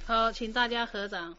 好，请大家合掌。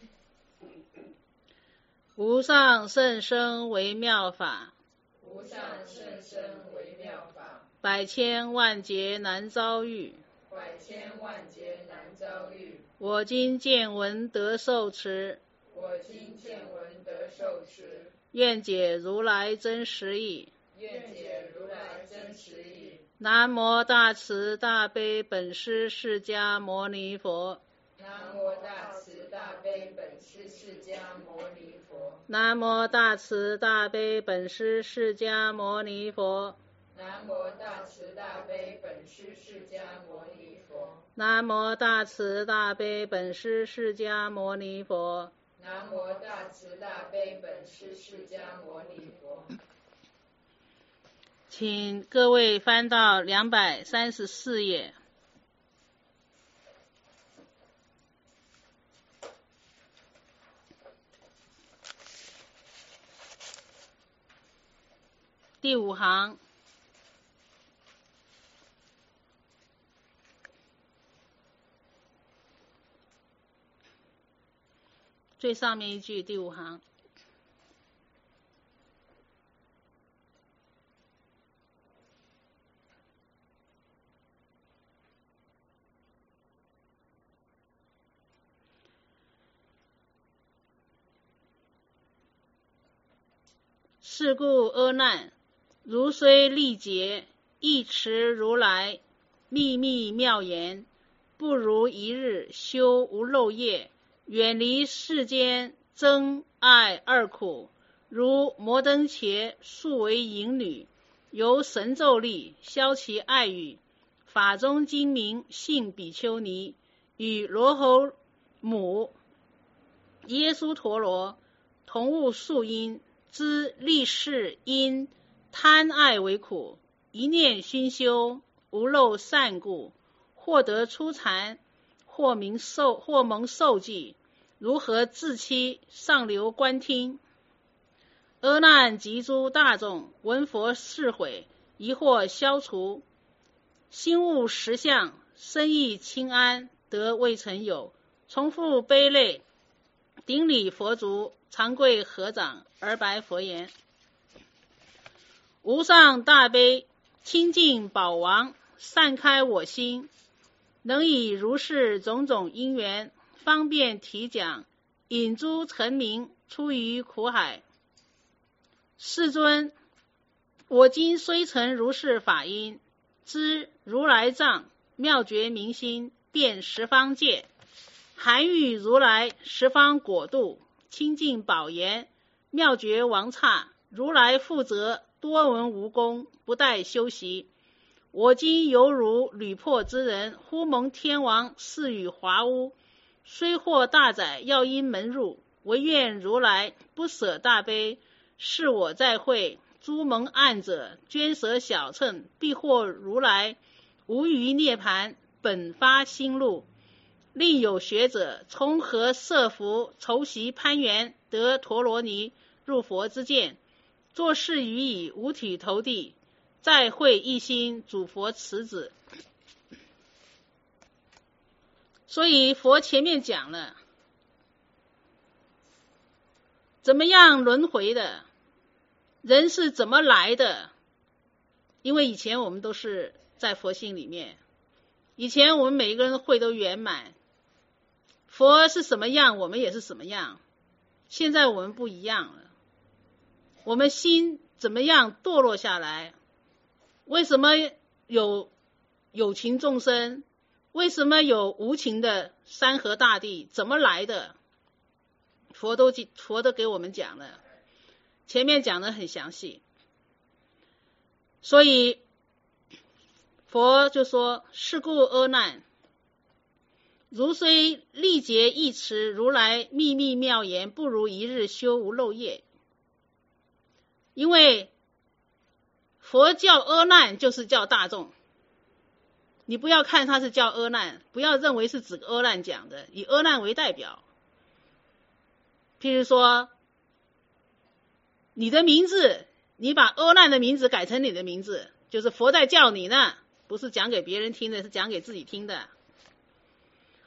无上甚深微妙法， 无上甚深微妙法， 百千万劫难遭遇。 百千万劫难遭遇。 我今见闻得受持， 我今见闻得受持， 愿解如来真实义。 愿解如来真实义。 南无大慈大悲本师释迦牟尼佛。 南无大慈大悲本师释迦牟尼佛。 南无大慈大悲本师释迦牟尼佛。 南无大慈大悲本师释迦牟尼佛。 南无大慈大悲本师释迦牟尼佛。 南无大慈大悲本师释迦牟尼佛。 请各位翻到234页。第5行，最上面一句，第5行。是故阿难，如虽历劫，亦持如来秘密妙言，不如一日修无漏业，远离世间憎爱二苦。如摩登伽素为淫女，由神咒力消其爱语。法中精明信比丘尼，与罗侯母耶输陀罗同悟宿因，知历世因贪爱为苦，一念熏修无漏善故，获得初禅，或蒙受记，如何自欺？上流观听。阿难及诸大众闻佛示诲，疑惑消除，心悟实相，身意清安，得未曾有。重复悲泪，顶礼佛足，长跪合掌，而白佛言：无上大悲，清净宝王，散开我心，能以如是种种因缘，方便体讲，引诸尘民出于苦海。世尊，我今虽成如是法音，知如来藏妙觉明心，遍十方界，含喻如来十方果度，清净宝严，妙觉王刹，如来负责多闻无功，不待修习。我今犹如履破之人，忽蒙天王赐予华屋，虽获大载，要因门入，唯愿如来不舍大悲，是我在会诸蒙暗者，捐舍小乘，必获如来无余涅槃，本发心路。另有学者从何设福，筹习攀缘，得陀罗尼，入佛之见，作事于以五体投地，再会一心，主佛慈子。所以佛前面讲了怎么样轮回的，人是怎么来的。因为以前我们都是在佛性里面，以前我们每一个人的慧都圆满，佛是什么样我们也是什么样。现在我们不一样了，我们心怎么样堕落下来？为什么有有情众生？为什么有无情的山河大地？怎么来的？佛都给我们讲了，前面讲得很详细。所以佛就说：是故阿难，如虽历劫亦持如来秘密妙言，不如一日修无漏业。因为佛叫阿难就是叫大众，你不要看他是叫阿难，不要认为是指阿难讲的，以阿难为代表。譬如说你的名字，你把阿难的名字改成你的名字，就是佛在叫你呢，不是讲给别人听的，是讲给自己听的。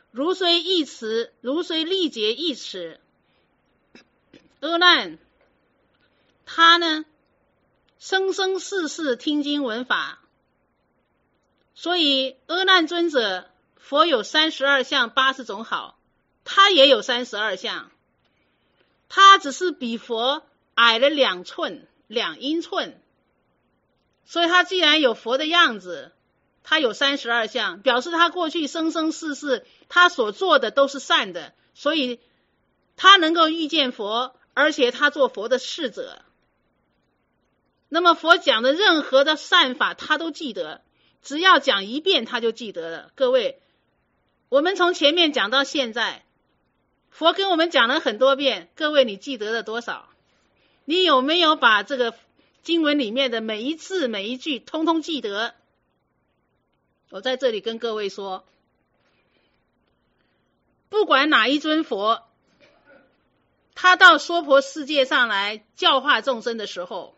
如虽一尺，如虽力竭一尺。阿难他呢生生世世听经闻法，所以阿难尊者佛有32相80种好，他也有32相，他只是比佛矮了2寸2英寸，所以他既然有佛的样子，他有32相，表示他过去生生世世他所做的都是善的，所以他能够遇见佛，而且他做佛的侍者。那么佛讲的任何的善法他都记得，只要讲一遍他就记得了。各位，我们从前面讲到现在，佛跟我们讲了很多遍，各位你记得了多少？你有没有把这个经文里面的每一字每一句通通记得？我在这里跟各位说，不管哪一尊佛，他到娑婆世界上来教化众生的时候，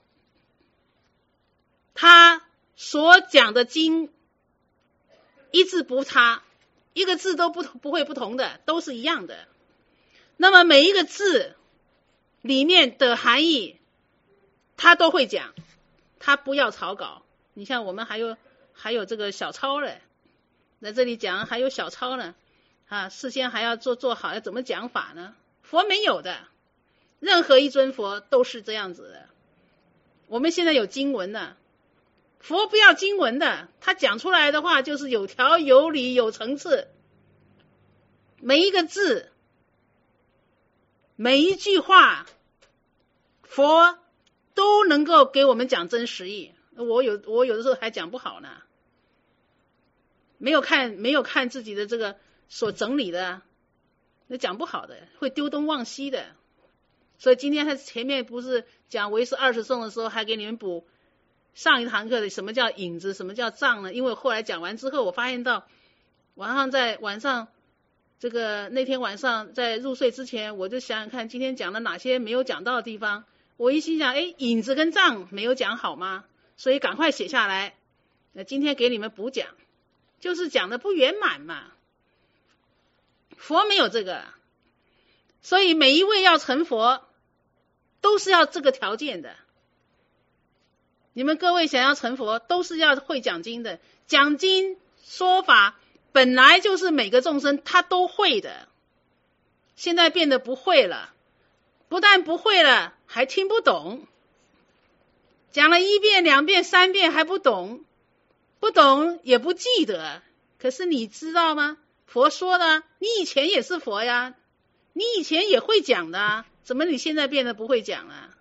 他所讲的经一字不差，一个字都不会不同的，都是一样的。那么每一个字里面的含义他都会讲，他不要草稿。你像我们还有这个小抄了，在这里讲还有小抄呢事先还要做好要怎么讲法呢？佛没有的，任何一尊佛都是这样子的。我们现在有经文了，佛不要经文的，他讲出来的话就是有条有理有层次，每一个字每一句话佛都能够给我们讲真实意。我有的时候还讲不好呢，没有看自己的这个所整理的，那讲不好的，会丢东忘西的。所以今天他前面不是讲唯识20颂的时候，还给你们补上一堂课的什么叫影子，什么叫障呢？因为后来讲完之后，我发现到晚上这个那天晚上在入睡之前，我就想想看今天讲了哪些没有讲到的地方。我一心想，影子跟障没有讲好吗？所以赶快写下来。今天给你们补讲，就是讲的不圆满嘛。佛没有这个，所以每一位要成佛，都是要这个条件的。你们各位想要成佛，都是要会讲经的。讲经说法本来就是每个众生他都会的，现在变得不会了，不但不会了，还听不懂。讲了1遍2遍3遍还不懂，不懂也不记得。可是你知道吗？佛说的，你以前也是佛呀，你以前也会讲的，怎么你现在变得不会讲了？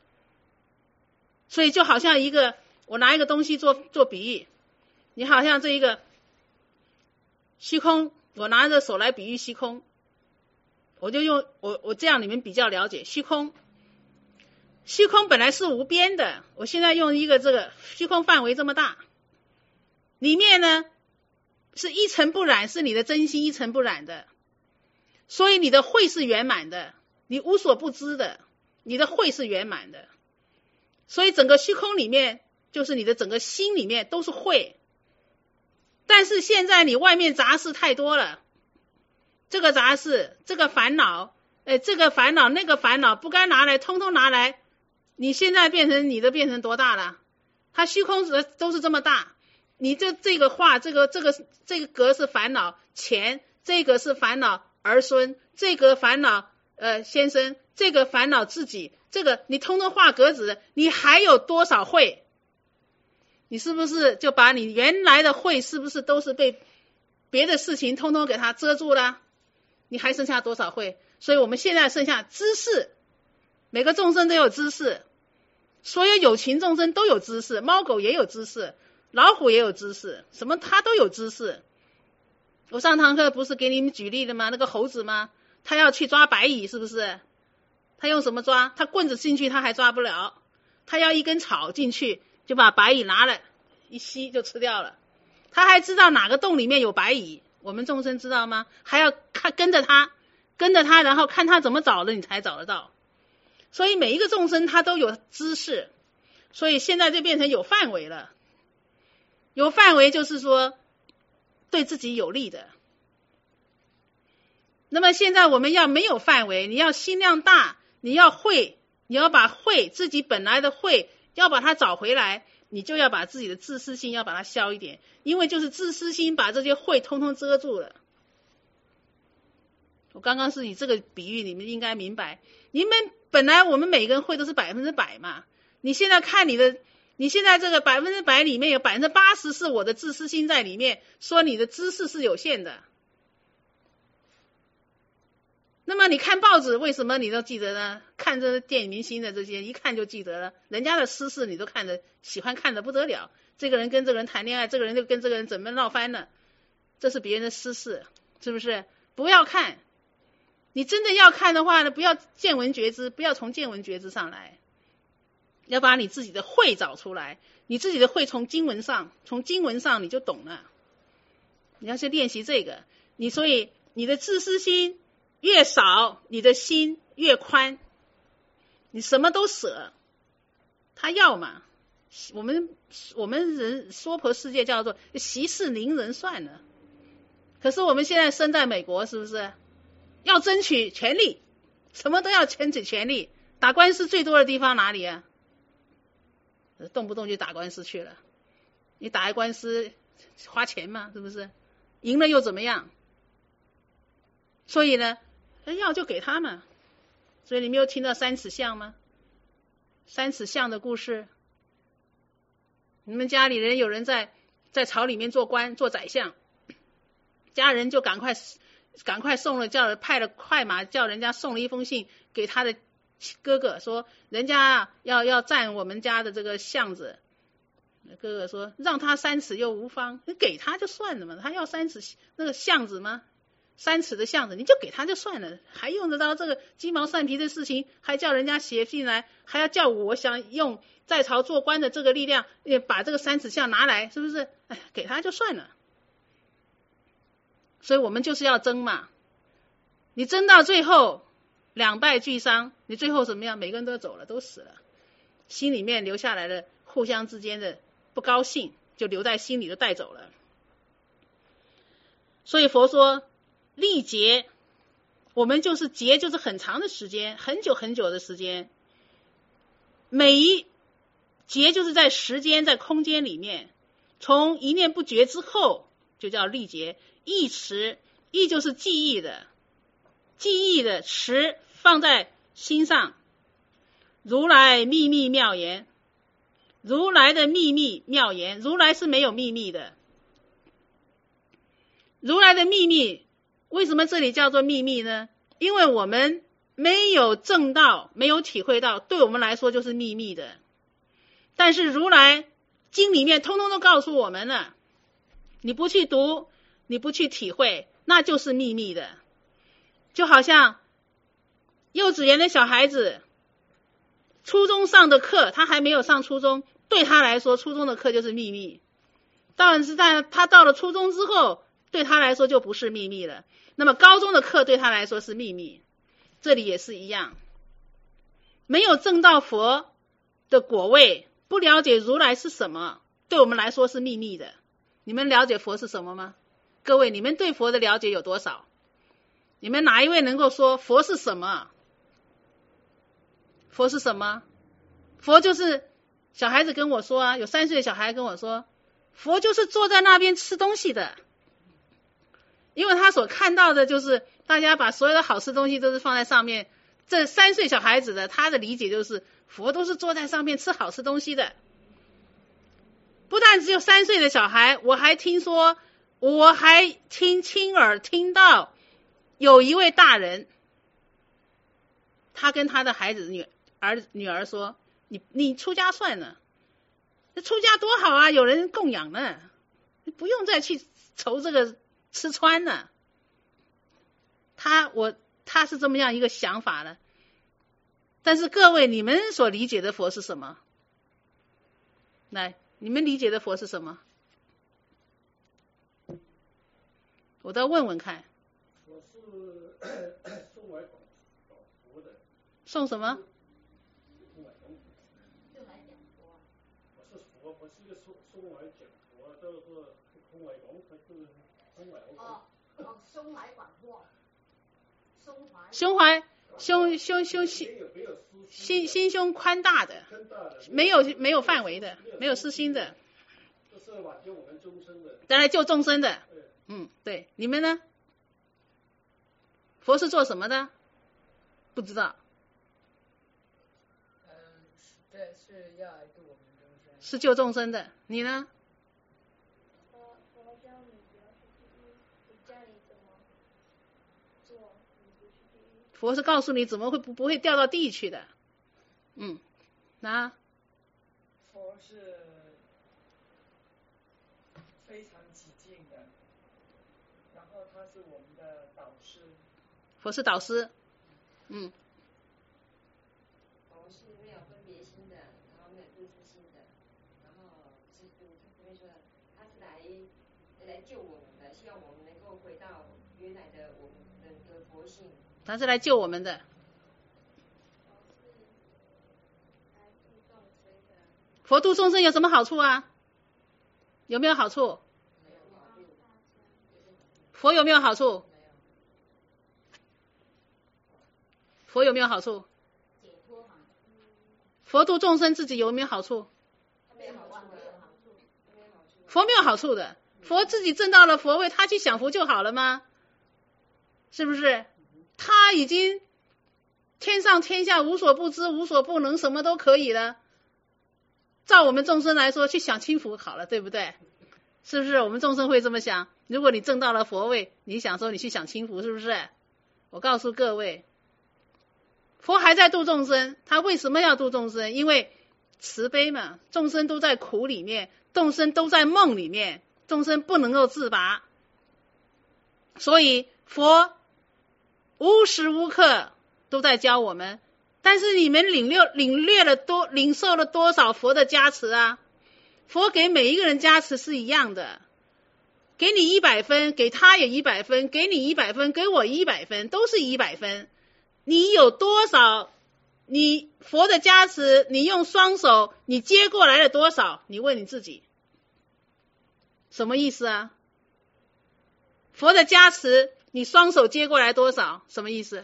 所以就好像我拿一个东西做比喻，你好像这一个虚空，我拿着手来比喻虚空，我就用我这样你们比较了解虚空本来是无边的，我现在用一个这个虚空范围这么大，里面呢是一尘不染，是你的真心一尘不染的，所以你的慧是圆满的，你无所不知的，你的慧是圆满的，所以整个虚空里面就是你的整个心里面都是慧。但是现在你外面杂事太多了，这个杂事这个烦恼这个烦恼那个烦恼不该拿来通通拿来，你现在变成多大了？它虚空都是这么大，你这个话这个格是烦恼钱，这个是烦恼儿孙，这个烦恼先生，这个烦恼自己，这个你通通画格子，你还有多少慧？你是不是就把你原来的慧是不是都是被别的事情通通给它遮住了？你还剩下多少慧？所以我们现在剩下知识，每个众生都有知识，所有有情众生都有知识，猫狗也有知识，老虎也有知识，什么它都有知识。我上堂课不是给你们举例了吗？那个猴子吗？他要去抓白蚁，是不是？他用什么抓？他棍子进去他还抓不了，他要一根草进去就把白蚁拿了一吸就吃掉了。他还知道哪个洞里面有白蚁，我们众生知道吗？还要跟着他，然后看他怎么找的，你才找得到。所以每一个众生他都有知识，所以现在就变成有范围了。有范围就是说对自己有利的， 那么现在我们要没有范围，你要心量大，你要会，你要把会自己本来的会要把它找回来，你就要把自己的自私心要把它消一点，因为就是自私心把这些会通通遮住了。我刚刚是以这个比喻，你们应该明白，你们本来我们每个人会都是100%嘛，你现在看你现在这个100%里面有80%是我的自私心在里面，说你的知识是有限的。那么你看报纸为什么你都记得呢？看这电影明星的这些一看就记得了，人家的私事你都看得喜欢看得不得了，这个人跟这个人谈恋爱，这个人就跟这个人怎么闹翻了，这是别人的私事，是不是？不要看，你真的要看的话呢，不要见闻觉知，不要从见闻觉知上来，要把你自己的慧找出来，你自己的慧从经文上你就懂了，你要去练习这个，所以你的自私心越少，你的心越宽，你什么都舍，他要嘛，我们人娑婆世界叫做息事宁人算了，可是我们现在生在美国，是不是要争取权利，什么都要争取权利，打官司最多的地方哪里啊？动不动就打官司去了，你打一官司花钱嘛，是不是？赢了又怎么样？所以呢，要就给他们。所以你没有听到三尺相吗？三尺相的故事，你们家里人有人在朝里面做官做宰相，家人就赶快送了，派了快马，叫人家送了一封信给他的哥哥，说人家要占我们家的这个巷子。哥哥说让他3尺又无妨，你给他就算了嘛，他要3尺那个巷子吗？3尺的巷子你就给他就算了，还用得到这个鸡毛蒜皮的事情，还叫人家写信来，还要叫我想用在朝做官的这个力量把这个3尺巷拿来，是不是？哎，给他就算了。所以我们就是要争嘛，你争到最后两败俱伤，你最后怎么样？每个人都走了，都死了，心里面留下来的互相之间的不高兴就留在心里，就带走了。所以佛说历劫，我们就是劫，就是很长的时间，很久很久的时间，每一劫就是在时间在空间里面，从一念不觉之后就叫历劫。忆持，忆就是记忆的，记忆的持放在心上。如来秘密妙言，如来的秘密妙言，如来是没有秘密的。如来的秘密，为什么这里叫做秘密呢？因为我们没有证到，没有体会到，对我们来说就是秘密的。但是如来经里面通通都告诉我们了，你不去读，你不去体会，那就是秘密的。就好像幼稚园的小孩子，初中上的课，他还没有上初中，对他来说初中的课就是秘密。但是他到了初中之后，对他来说就不是秘密了。那么高中的课对他来说是秘密，这里也是一样。没有证到佛的果位，不了解如来是什么，对我们来说是秘密的。你们了解佛是什么吗？各位，你们对佛的了解有多少？你们哪一位能够说佛是什么？佛是什么？佛就是小孩子跟我说啊，有3岁的小孩跟我说，佛就是坐在那边吃东西的。因为他所看到的就是大家把所有的好吃东西都是放在上面，这3岁小孩子的他的理解就是佛都是坐在上面吃好吃东西的。不但只有3岁的小孩，我还亲耳听到有一位大人，他跟他的孩子女儿说，你出家算了，出家多好啊，有人供养呢，你不用再去愁这个吃穿了。他是这么样一个想法的。但是各位，你们所理解的佛是什么？来，你们理解的佛是什么？我倒问问看。 我是送来广佛的。 送什么？ 送来广佛。 就来讲佛。 我是佛，我是一个送来讲佛，就是空来广佛，就是送来广佛。 哦，送来广佛。 胸怀，心胸宽大的，没有范围的，没有私心的， 这是挽救我们众生的， 来救众生的。对，你们呢？佛是做什么的？不知道。 对，是要来度我们众生。 是救众生的，你呢？ 佛教你不要去地狱，你教你怎么做，你不去地狱。 佛是告诉你怎么会不会掉到地去的。 佛是非常激进的，然后他是我们的导师。 佛是导师。 佛是没有分别心的，然后没有自私心的，然后是他这边说的，他是来救我们的，希望我们能够回到原来的我们的佛性。 他是来救我们的。佛度众生有什么好处啊？有没有好处？佛有没有好处？佛有没有好处？佛度众生自己有没有好处？佛没有好处的，佛自己证到了佛位，他去享福就好了吗？是不是？他已经天上天下无所不知无所不能，什么都可以了。照我们众生来说，去享清福好了，对不对？是不是？我们众生会这么想。如果你证到了佛位，你想说你去享清福，是不是？我告诉各位，佛还在度众生。他为什么要度众生？因为慈悲嘛，众生都在苦里面，众生都在梦里面，众生不能够自拔，所以佛无时无刻都在教我们。但是你们领受了多少佛的加持啊？佛给每一个人加持是一样的，给你100分，给他也100分，给你100分，给我100分，都是100分。你有多少？你佛的加持，你用双手你接过来了多少？你问你自己，什么意思啊？佛的加持，你双手接过来多少？什么意思？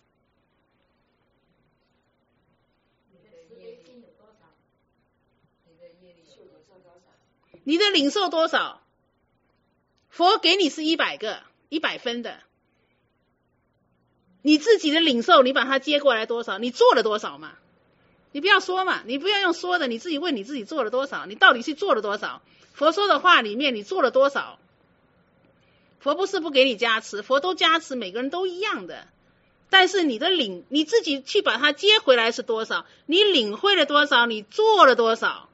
你的领受多少？佛给你是100分的，你自己的领受，你把它接过来多少？你做了多少嘛？你不要说嘛，你不要用说的，你自己问你自己做了多少？你到底去做了多少？佛说的话里面你做了多少？佛不是不给你加持，佛都加持，每个人都一样的。但是你自己去把它接回来是多少？你领会了多少？你做了多少？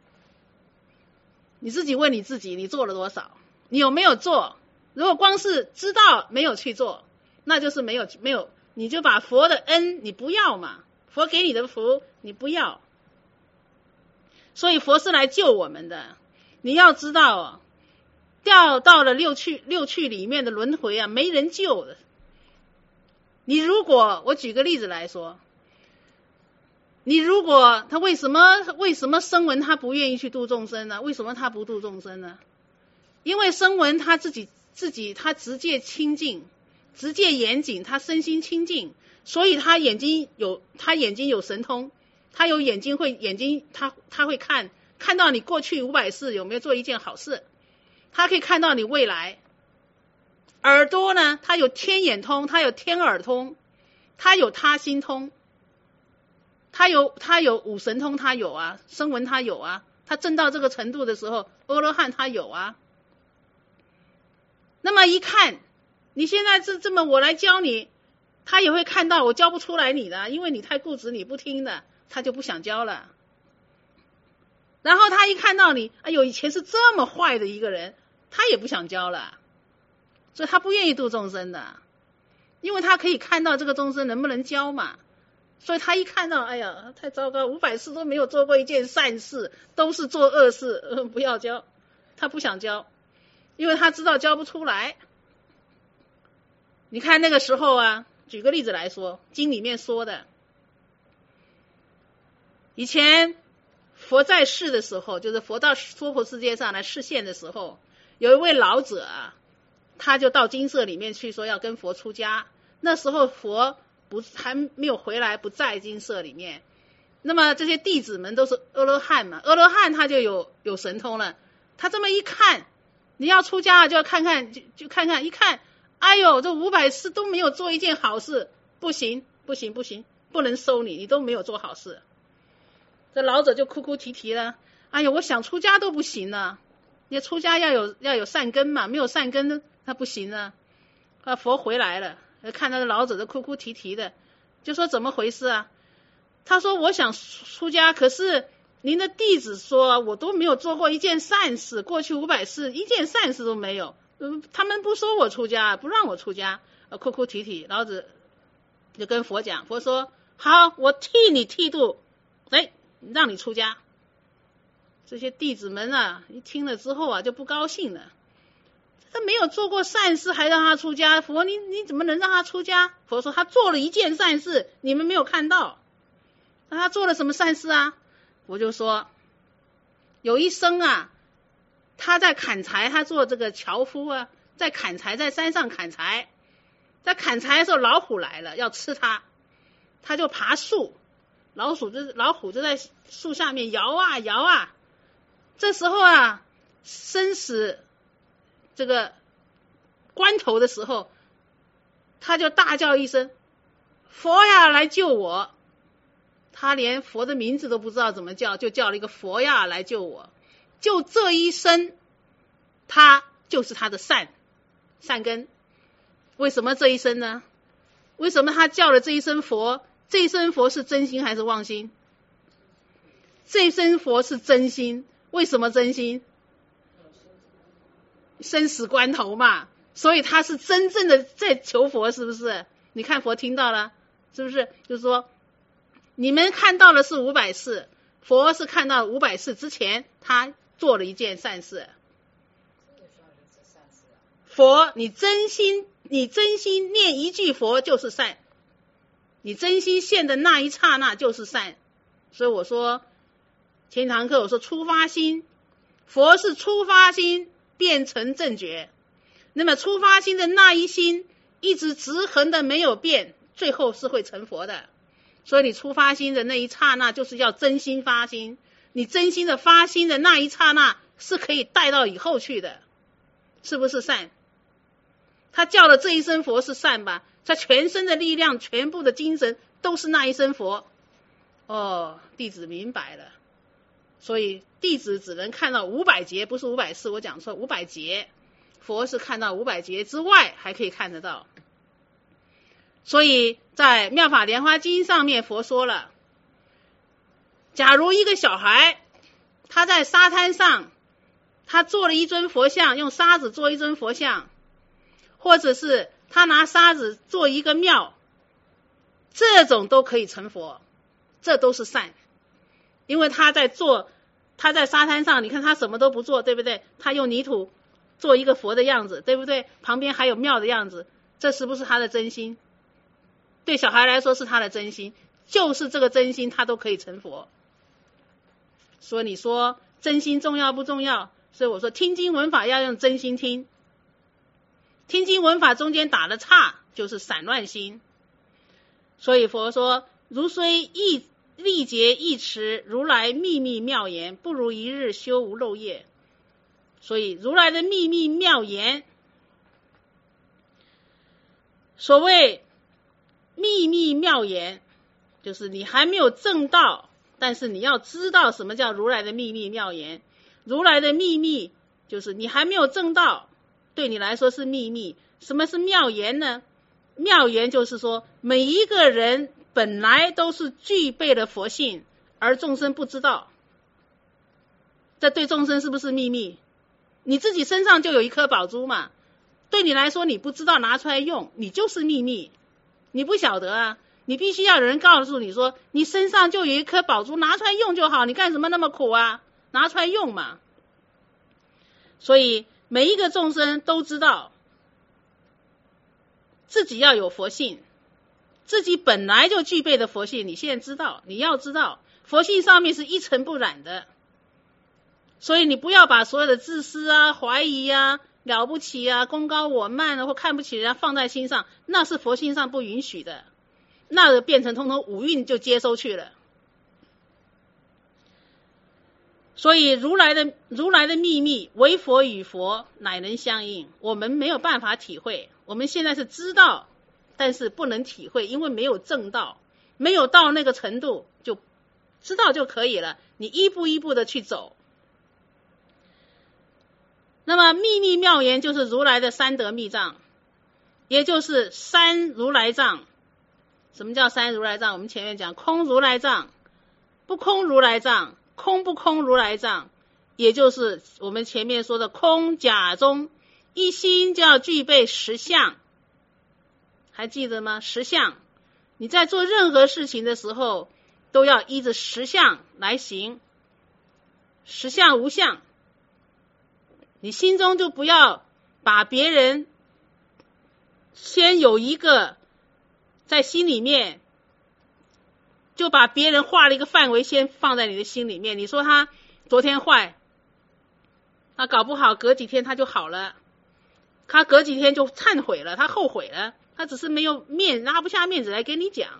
你自己问你自己，你做了多少？你有没有做？如果光是知道没有去做，那就是没有，你就把佛的恩你不要嘛，佛给你的福你不要。所以佛是来救我们的。你要知道，掉到了六趣里面的轮回啊，没人救的。你如果我举个例子来说，你如果他为什么声闻他不愿意去度众生呢？为什么他不度众生呢？因为声闻他自己他直接清净，直接严谨，他身心清净，所以他眼睛有神通，他有眼睛他会看到你过去500世有没有做一件好事，他可以看到你未来。耳朵呢，他有天眼通，他有天耳通，他有他心通，他有五神通，他有啊，声闻他有啊，他证到这个程度的时候，阿罗汉他有啊。那么一看，你现在这么我来教你，他也会看到我教不出来你的，因为你太固执，你不听的，他就不想教了。然后他一看到你，哎呦，以前是这么坏的一个人，他也不想教了，所以他不愿意度众生的，因为他可以看到这个众生能不能教嘛。所以他一看到，哎呀，太糟糕，500世都没有做过一件善事，都是做恶事，不要教，他不想教，因为他知道教不出来。你看那个时候啊，举个例子来说，经里面说的，以前佛在世的时候，就是佛到娑婆世界上来示现的时候，有一位老者啊，他就到精舍里面去说要跟佛出家， 那时候佛还没有回来，不在精舍里面。那么这些弟子们都是阿罗汉嘛，阿罗汉他就有神通了。他这么一看，你要出家就要看看，就看看，一看，哎呦，这500世都没有做一件好事，不行，不能收你，你都没有做好事。这老者就哭哭啼啼了，哎呦，我想出家都不行了，你出家要有善根嘛，没有善根那不行啊。佛回来了，看到老者都哭哭啼啼的，就说怎么回事啊？他说我想出家，可是您的弟子说我都没有做过一件善事，过去500世一件善事都没有，他们不收我出家，不让我出家，哭哭啼啼。老子就跟佛讲，佛说好，我替你剃度，让你出家。这些弟子们啊，一听了之后啊，就不高兴了。他没有做过善事还让他出家，佛你怎么能让他出家？佛说他做了一件善事，你们没有看到。那他做了什么善事啊？我就说有一生啊，他在砍柴，他做这个樵夫啊，在砍柴，在山上砍柴，在砍柴的时候老虎来了要吃他，他就爬树，老虎就在树下面摇啊摇啊。这时候啊，生死这个关头的时候，他就大叫一声，佛呀来救我。他连佛的名字都不知道怎么叫，就叫了一个佛呀来救我。就这一生，他就是他的善根。为什么这一生呢？为什么他叫了这一声佛？这一声佛是真心还是妄心？这一声佛是真心。为什么真心？生死关头嘛，所以他是真正的在求佛，是不是？你看佛听到了，是不是？就是说你们看到的是500世，佛是看到500世之前他做了一件善事。佛你真心念一句佛就是善，你真心现的那一刹那就是善。所以我说前堂课我说出发心，佛是出发心变成正觉，那么出发心的那一心一直直横的没有变，最后是会成佛的。所以你出发心的那一刹那就是要真心发心，你真心的发心的那一刹那是可以带到以后去的，是不是善？他叫了这一声佛是善吧，他全身的力量全部的精神都是那一声佛。弟子明白了。所以弟子只能看到500劫，不是500世，我讲错500劫，佛是看到500劫之外还可以看得到。所以在妙法莲华经上面佛说了，假如一个小孩他在沙滩上他做了一尊佛像，用沙子做一尊佛像，或者是他拿沙子做一个庙，这种都可以成佛，这都是善。因为他在沙滩上，你看他什么都不做，对不对？他用泥土做一个佛的样子，对不对？旁边还有庙的样子，这是不是他的真心？对小孩来说是他的真心，就是这个真心他都可以成佛。所以你说真心重要不重要？所以我说听经闻法要用真心听，听经闻法中间打了岔就是散乱心。所以佛说如虽历劫一持，如来秘密妙言，不如一日修无漏业。所以如来的秘密妙言，所谓秘密妙言，就是你还没有证道，但是你要知道什么叫如来的秘密妙言。如来的秘密就是你还没有证道，对你来说是秘密。什么是妙言呢？妙言就是说每一个人本来都是具备了佛性，而众生不知道，这对众生是不是秘密？你自己身上就有一颗宝珠嘛，对你来说你不知道拿出来用，你就是秘密，你不晓得啊。你必须要有人告诉你说你身上就有一颗宝珠，拿出来用就好，你干什么那么苦啊？拿出来用嘛。所以每一个众生都知道自己要有佛性，自己本来就具备的佛性，你现在知道，你要知道佛性上面是一尘不染的。所以你不要把所有的自私啊、怀疑啊、 了不起啊，功高我慢啊，或看不起人家放在心上，那是佛心上不允许的，那变成通通五蕴就接收去了。所以如来的秘密，唯佛与佛乃能相应，我们没有办法体会，我们现在是知道，但是不能体会，因为没有证道，没有到那个程度，就知道就可以了，你一步一步的去走。那么秘密妙言就是如来的三德密藏，也就是三如来藏。什么叫三如来藏？我们前面讲空如来藏、不空如来藏、空不空如来藏，也就是我们前面说的空假中一心就要具备十相，还记得吗？十相，你在做任何事情的时候都要依着十相来行，十相无相，你心中就不要把别人先有一个在心里面，就把别人画了一个范围先放在你的心里面。你说他昨天坏，他搞不好隔几天他就好了，他隔几天就忏悔了，他后悔了，他只是没有拉不下面子来跟你讲。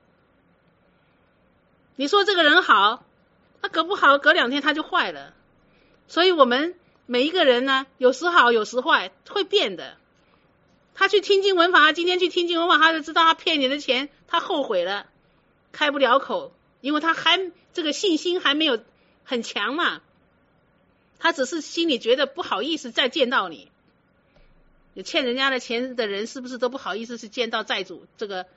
你说这个人好，他搞不好隔2天他就坏了。所以我们每一个人呢，有时好有时坏，会变的。他去听经闻法，今天去听经闻法，他就知道他骗你的钱，他后悔了，开不了口，因为他这个信心还没有很强嘛，他只是心里觉得不好意思再见到你。有欠人家的钱的人，是不是都不好意思去见到债主这个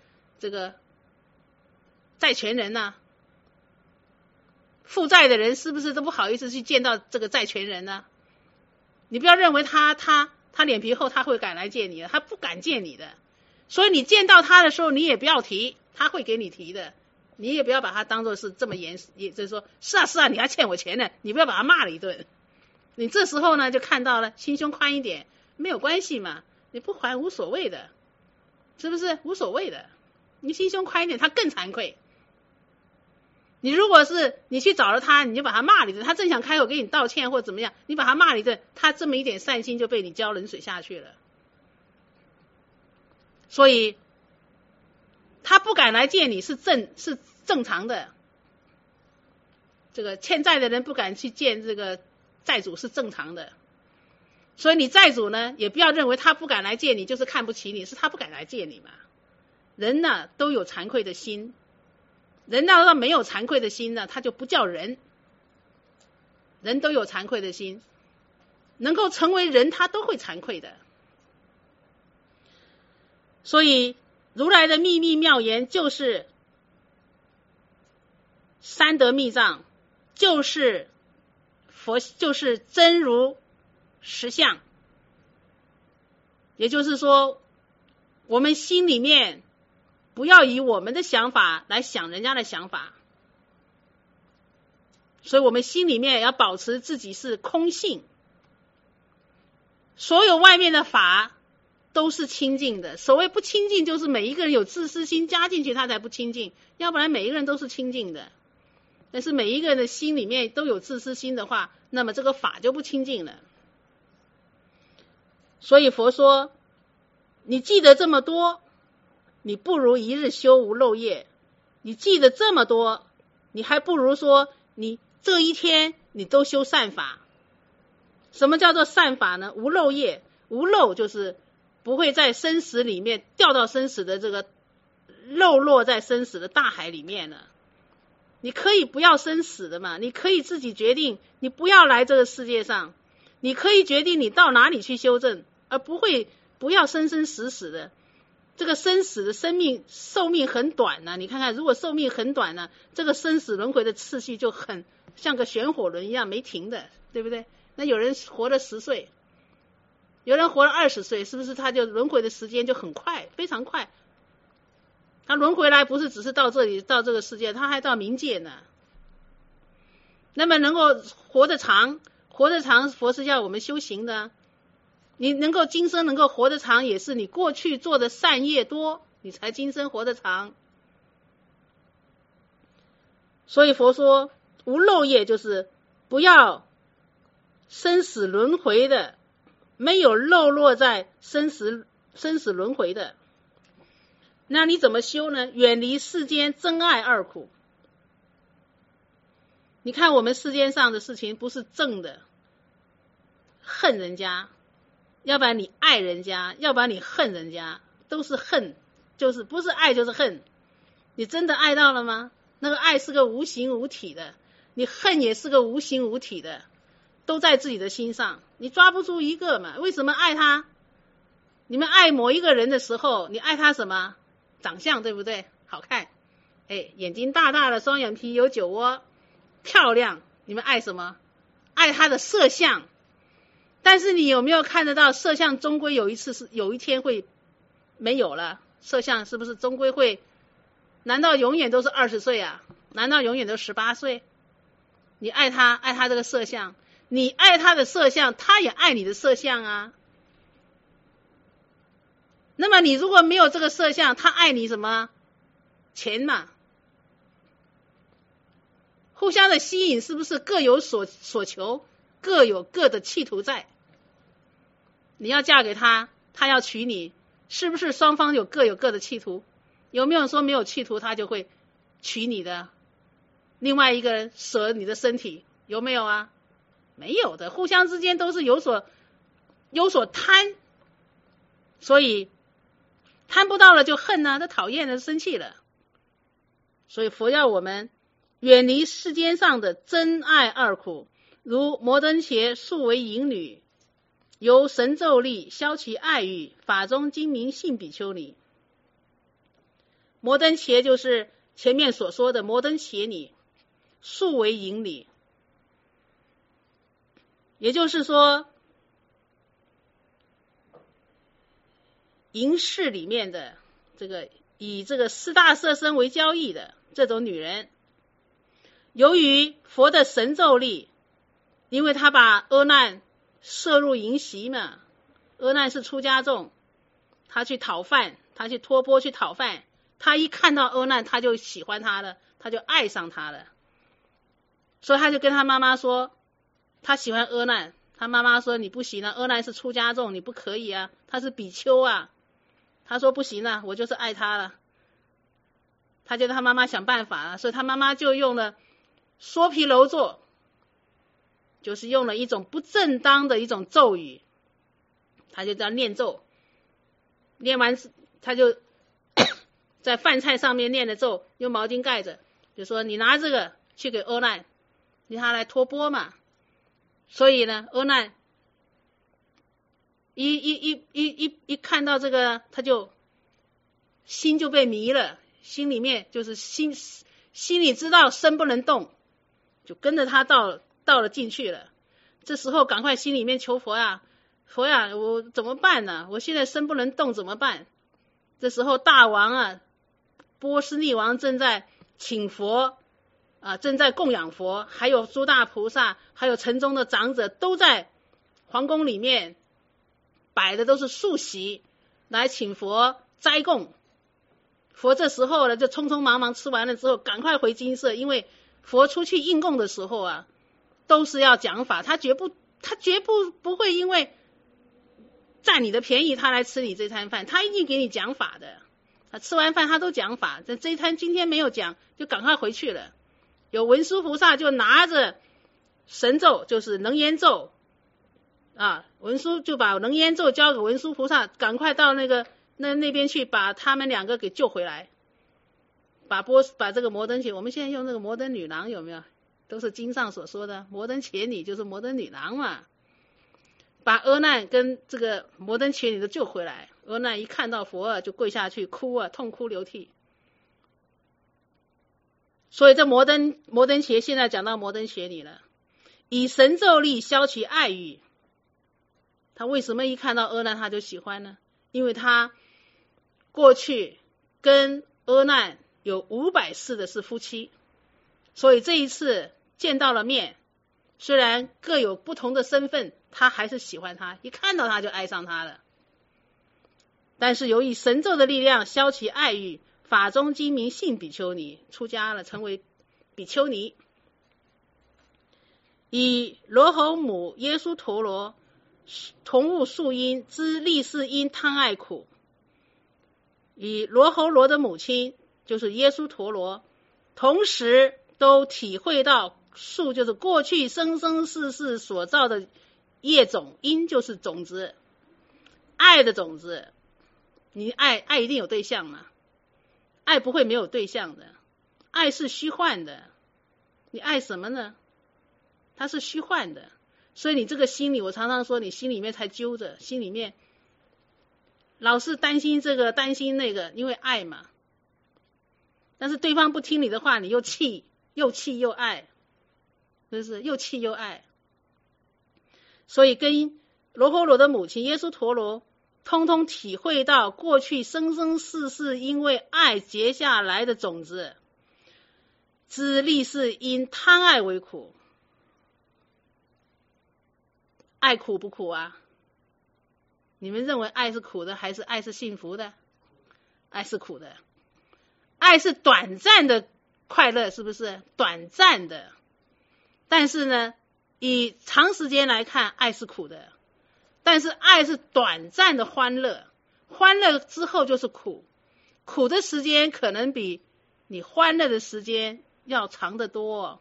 债权人呢？负债的人是不是都不好意思去见到这个债权人呢？你不要认为他脸皮厚，他会敢来见你的，他不敢见你的。所以你见到他的时候，你也不要提，他会给你提的。你也不要把他当作是这么严，也就是说，是啊，你还欠我钱呢，你不要把他骂了一顿。你这时候呢，就看到了，心胸宽一点，没有关系嘛，你不还无所谓的，是不是无所谓的？你心胸宽一点，他更惭愧。你如果是你去找了他，你就把他骂了一顿，他正想开口给你道歉或怎么样，你把他骂了一顿，他这么一点善心就被你浇冷水下去了。所以他不敢来见你是正常的，这个欠债的人不敢去见这个债主是正常的。所以你债主呢，也不要认为他不敢来见你就是看不起你，是他不敢来见你嘛。人呢都有惭愧的心，人要没有惭愧的心呢，他就不叫人。人都有惭愧的心，能够成为人，他都会惭愧的。所以如来的秘密妙言就是三德密藏，就是佛，就是真如实相。也就是说，我们心里面不要以我们的想法来想人家的想法，所以我们心里面要保持自己是空性，所有外面的法都是清净的。所谓不清净，就是每一个人有自私心加进去，他才不清净，要不然每一个人都是清净的。但是每一个人的心里面都有自私心的话，那么这个法就不清净了。所以佛说，你记得这么多，你不如一日修无漏业。你记得这么多，你还不如说你这一天你都修善法。什么叫做善法呢？无漏业，无漏就是不会在生死里面掉到生死的这个漏落在生死的大海里面了。你可以不要生死的嘛，你可以自己决定你不要来这个世界上，你可以决定你到哪里去修正，而不要生生死死的。这个生死的生命寿命很短呢，你看看如果寿命很短呢，这个生死轮回的次序就很像个旋火轮一样没停的，对不对？那有人活了10岁，有人活了20岁，是不是他就轮回的时间就很快，非常快？他轮回来不是只是到这里到这个世界，他还到冥界呢。那么能够活得长，佛是要我们修行的。你能够今生能够活得长，也是你过去做的善业多，你才今生活得长。所以佛说无漏业，就是不要生死轮回的没有漏落在生死轮回的。那你怎么修呢？远离世间真爱二苦。你看我们世间上的事情不是正的，恨人家，要不然你爱人家，要不然你恨人家，都是恨，就是不是爱就是恨。你真的爱到了吗？那个爱是个无形无体的，你恨也是个无形无体的，都在自己的心上，你抓不住一个嘛。为什么爱他？你们爱某一个人的时候，你爱他什么？长相，对不对？好看，眼睛大大的，双眼皮，有酒窝，漂亮。你们爱什么？爱他的色相。但是你有没有看得到，色相终归有一天会没有了？色相是不是终归会？难道永远都是20岁啊？难道永远都18岁？你爱他，爱他这个色相，你爱他的色相，他也爱你的色相啊。那么你如果没有这个色相，他爱你什么？钱嘛。互相的吸引是不是各有所求，各有各的企图在？你要嫁给他，他要娶你，是不是双方各有各的企图？有没有说没有企图他就会娶你的？另外一个人舍你的身体，有没有啊？没有的，互相之间都是有所贪，所以贪不到了就恨啊，他讨厌了，生气了。所以佛要我们远离世间上的真爱二苦，如摩登伽素为淫女，由神咒力消其爱欲，法中精明信比丘尼。摩登伽就是前面所说的摩登伽女，素为淫女，也就是说淫室里面的这个以这个4大色身为交易的这种女人，由于佛的神咒力，因为他把阿难摄入淫习嘛，阿难是出家众，他去讨饭，他去托钵去讨饭，他一看到阿难他就喜欢他了，他就爱上他了，所以他就跟他妈妈说他喜欢阿难，他妈妈说你不行啊，阿难是出家众，你不可以啊，他是比丘啊。他说不行啊，我就是爱他了。他就跟他妈妈想办法了，所以他妈妈就用了缩皮揉坐，就是用了一种不正当的一种咒语，他就这样念咒，念完他就在饭菜上面念的咒，用毛巾盖着，就说你拿这个去给阿难，让他来托钵嘛。所以呢，阿难一看到这个，他就心就被迷了，心里面就是心里知道身不能动，就跟着他到了进去了。这时候赶快心里面求佛呀，佛呀，我怎么办呢？我现在身不能动怎么办？这时候大王啊，波斯匿王正在请佛啊，正在供养佛，还有诸大菩萨，还有城中的长者都在皇宫里面摆的都是素席来请佛斋供。佛这时候呢就匆匆忙忙吃完了之后赶快回精舍，因为佛出去应供的时候啊都是要讲法，他绝不会因为占你的便宜他来吃你这餐饭，他一定给你讲法的。他吃完饭他都讲法，这一餐今天没有讲就赶快回去了。有文殊菩萨就拿着神咒，就是能言咒啊，文殊就把能言咒交给文殊菩萨，赶快到那边去把他们两个给救回来，把这个摩登伽，我们现在用那个摩登女郎有没有？都是经上所说的摩登伽女就是摩登女郎嘛，把阿难跟这个摩登伽女都救回来。阿难一看到佛就跪下去哭啊，痛哭流涕。所以这摩登伽现在讲到摩登伽女了，以神咒力消其爱欲。他为什么一看到阿难他就喜欢呢？因为他过去跟阿难有500世的是夫妻，所以这一次见到了面，虽然各有不同的身份，他还是喜欢他，一看到他就爱上他了。但是由于神咒的力量消其爱欲，法中精明信比丘尼，出家了，成为比丘尼。以罗侯母耶输陀罗同物素因，知利是因贪爱苦。与罗睺罗的母亲就是耶稣陀罗，同时都体会到树就是过去生生世世所造的业种，因就是种子，爱的种子。你爱一定有对象嘛？爱不会没有对象的，爱是虚幻的。你爱什么呢？它是虚幻的，所以你这个心里，我常常说你心里面才揪着，心里面老是担心这个担心那个，因为爱嘛。但是对方不听你的话，你又气又爱，是不是？又气又爱。所以跟罗睺罗的母亲耶稣陀罗通通体会到过去生生世世因为爱结下来的种子，知利是因贪爱为苦。爱苦不苦啊？你们认为爱是苦的还是爱是幸福的？爱是苦的。爱是短暂的快乐，是不是？短暂的。但是呢，以长时间来看，爱是苦的。但是爱是短暂的欢乐，欢乐之后就是苦，苦的时间可能比你欢乐的时间要长得多。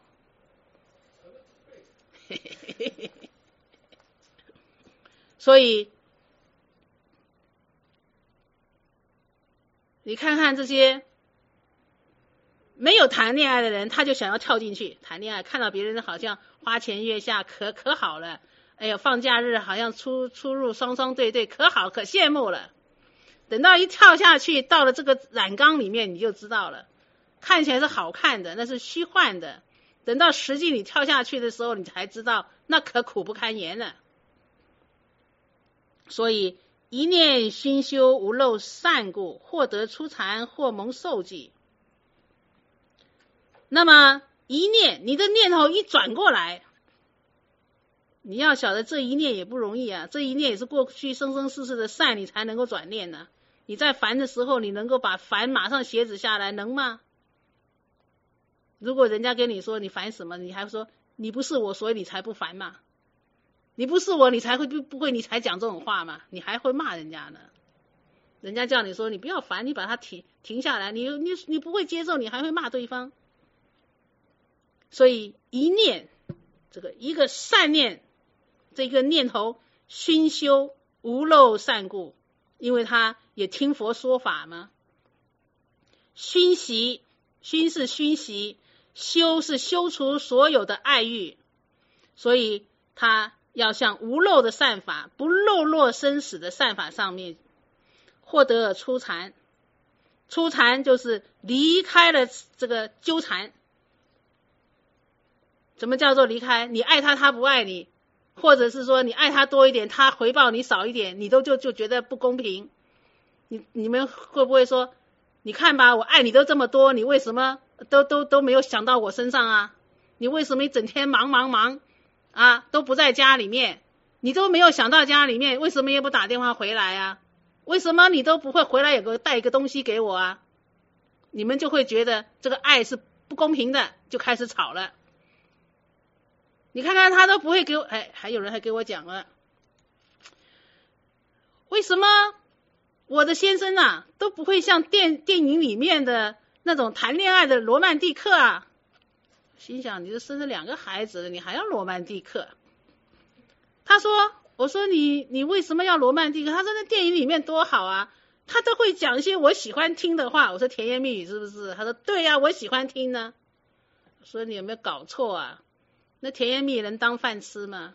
所以你看看这些没有谈恋爱的人，他就想要跳进去谈恋爱，看到别人好像花前月下可好了，哎呦，放假日好像出入双双对对，可好可羡慕了。等到一跳下去，到了这个染缸里面，你就知道了，看起来是好看的，那是虚幻的。等到实际你跳下去的时候，你才知道那可苦不堪言了。所以一念熏修无漏善故，或得初禅，或蒙受记。那么一念，你的念头一转过来，你要晓得这一念也不容易啊，这一念也是过去生生世世的善，你才能够转念呢。你在烦的时候，你能够把烦马上写止下来，能吗？如果人家跟你说你烦什么，你还说你不是我，所以你才不烦嘛？你不是我，你才会不会你才讲这种话嘛？你还会骂人家呢。人家叫你说你不要烦，你把它停下来，你不会接受，你还会骂对方。所以一念，这个一个善念，这个念头熏修无漏善故，因为他也听佛说法嘛。熏习，熏是熏习，修是修除所有的爱欲，所以他要向无漏的善法，不漏落生死的善法上面获得初禅。初禅就是离开了这个纠缠。什么叫做离开？你爱他，他不爱你，或者是说你爱他多一点，他回报你少一点，你就觉得不公平。你们会不会说，你看吧，我爱你都这么多，你为什么都没有想到我身上啊？你为什么一整天忙啊，都不在家里面？你都没有想到家里面，为什么也不打电话回来啊？为什么你都不会回来带一个东西给我啊？你们就会觉得这个爱是不公平的，就开始吵了。你看看他都不会给我，还有人还给我讲了，为什么我的先生啊都不会像电影里面的那种谈恋爱的罗曼蒂克啊？心想，你都生了2个孩子了，你还要罗曼蒂克？他说，我说你为什么要罗曼蒂克？他说那电影里面多好啊，他都会讲一些我喜欢听的话。我说甜言蜜语是不是？他说对啊，我喜欢听呢。我说你有没有搞错啊？那甜言蜜语能当饭吃吗？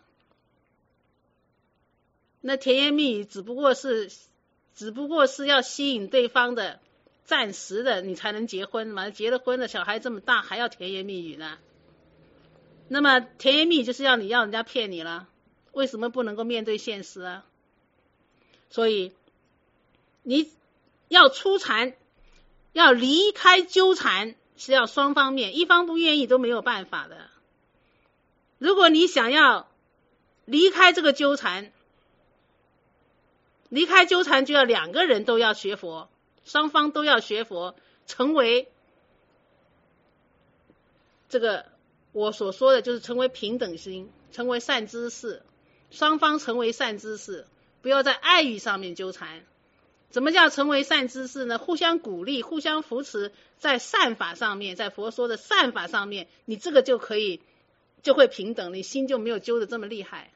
那甜言蜜语只不过是要吸引对方的暂时的，你才能结婚嘛。结了婚了，小孩这么大还要甜言蜜语呢？那么甜言蜜语就是要人家骗你了，为什么不能够面对现实啊？所以你要出禅，要离开纠缠，是要双方面，一方不愿意都没有办法的。如果你想要离开这个纠缠，就要2个人都要学佛，双方都要学佛，成为这个我所说的就是成为平等心，成为善知识， 双方成为善知识，不要在爱欲上面纠缠。怎么叫成为善知识呢？互相鼓励，互相扶持，在善法上面，在佛说的善法上面，你这个就会平等，你心就没有揪得这么厉害。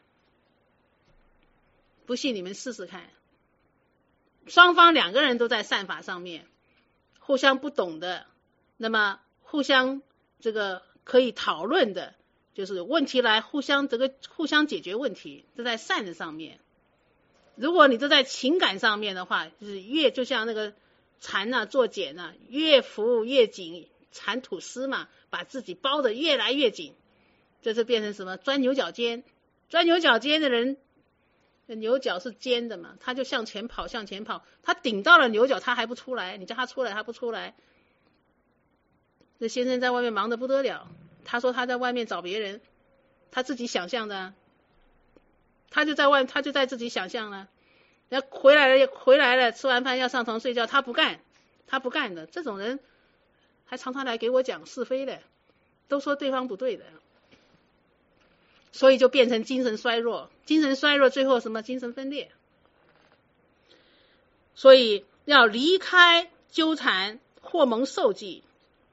不信你们试试看，双方两个人都在善法上面，互相不懂的，那么互相这个可以讨论的，就是问题来互相解决问题，这在善的上面。如果你都在情感上面的话，就是就像那个蚕啊做茧啊，越服越紧，蚕吐丝嘛，把自己包得越来越紧，这是变成什么？钻牛角尖。钻牛角尖的人，牛角是尖的嘛，他就向前跑，他顶到了牛角，他还不出来，你叫他出来，他不出来。这先生在外面忙得不得了，他说他在外面找别人，他自己想象的，他就在自己想象了。然后回来了，吃完饭要上床睡觉，他不干的。这种人还常常来给我讲是非的，都说对方不对的，所以就变成精神衰弱，最后什么？精神分裂。所以要离开纠缠，或蒙受记。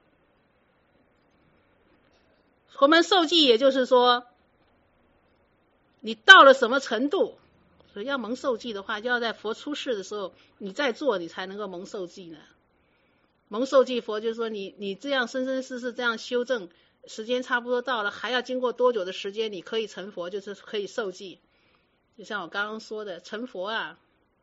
或蒙受记也就是说你到了什么程度，所以要蒙受记的话，就要在佛出世的时候你再做，你才能够蒙受记呢。蒙受记，佛就是说你这样生生世世这样修正，时间差不多到了，还要经过多久的时间你可以成佛，就是可以受记。就像我刚刚说的，成佛啊，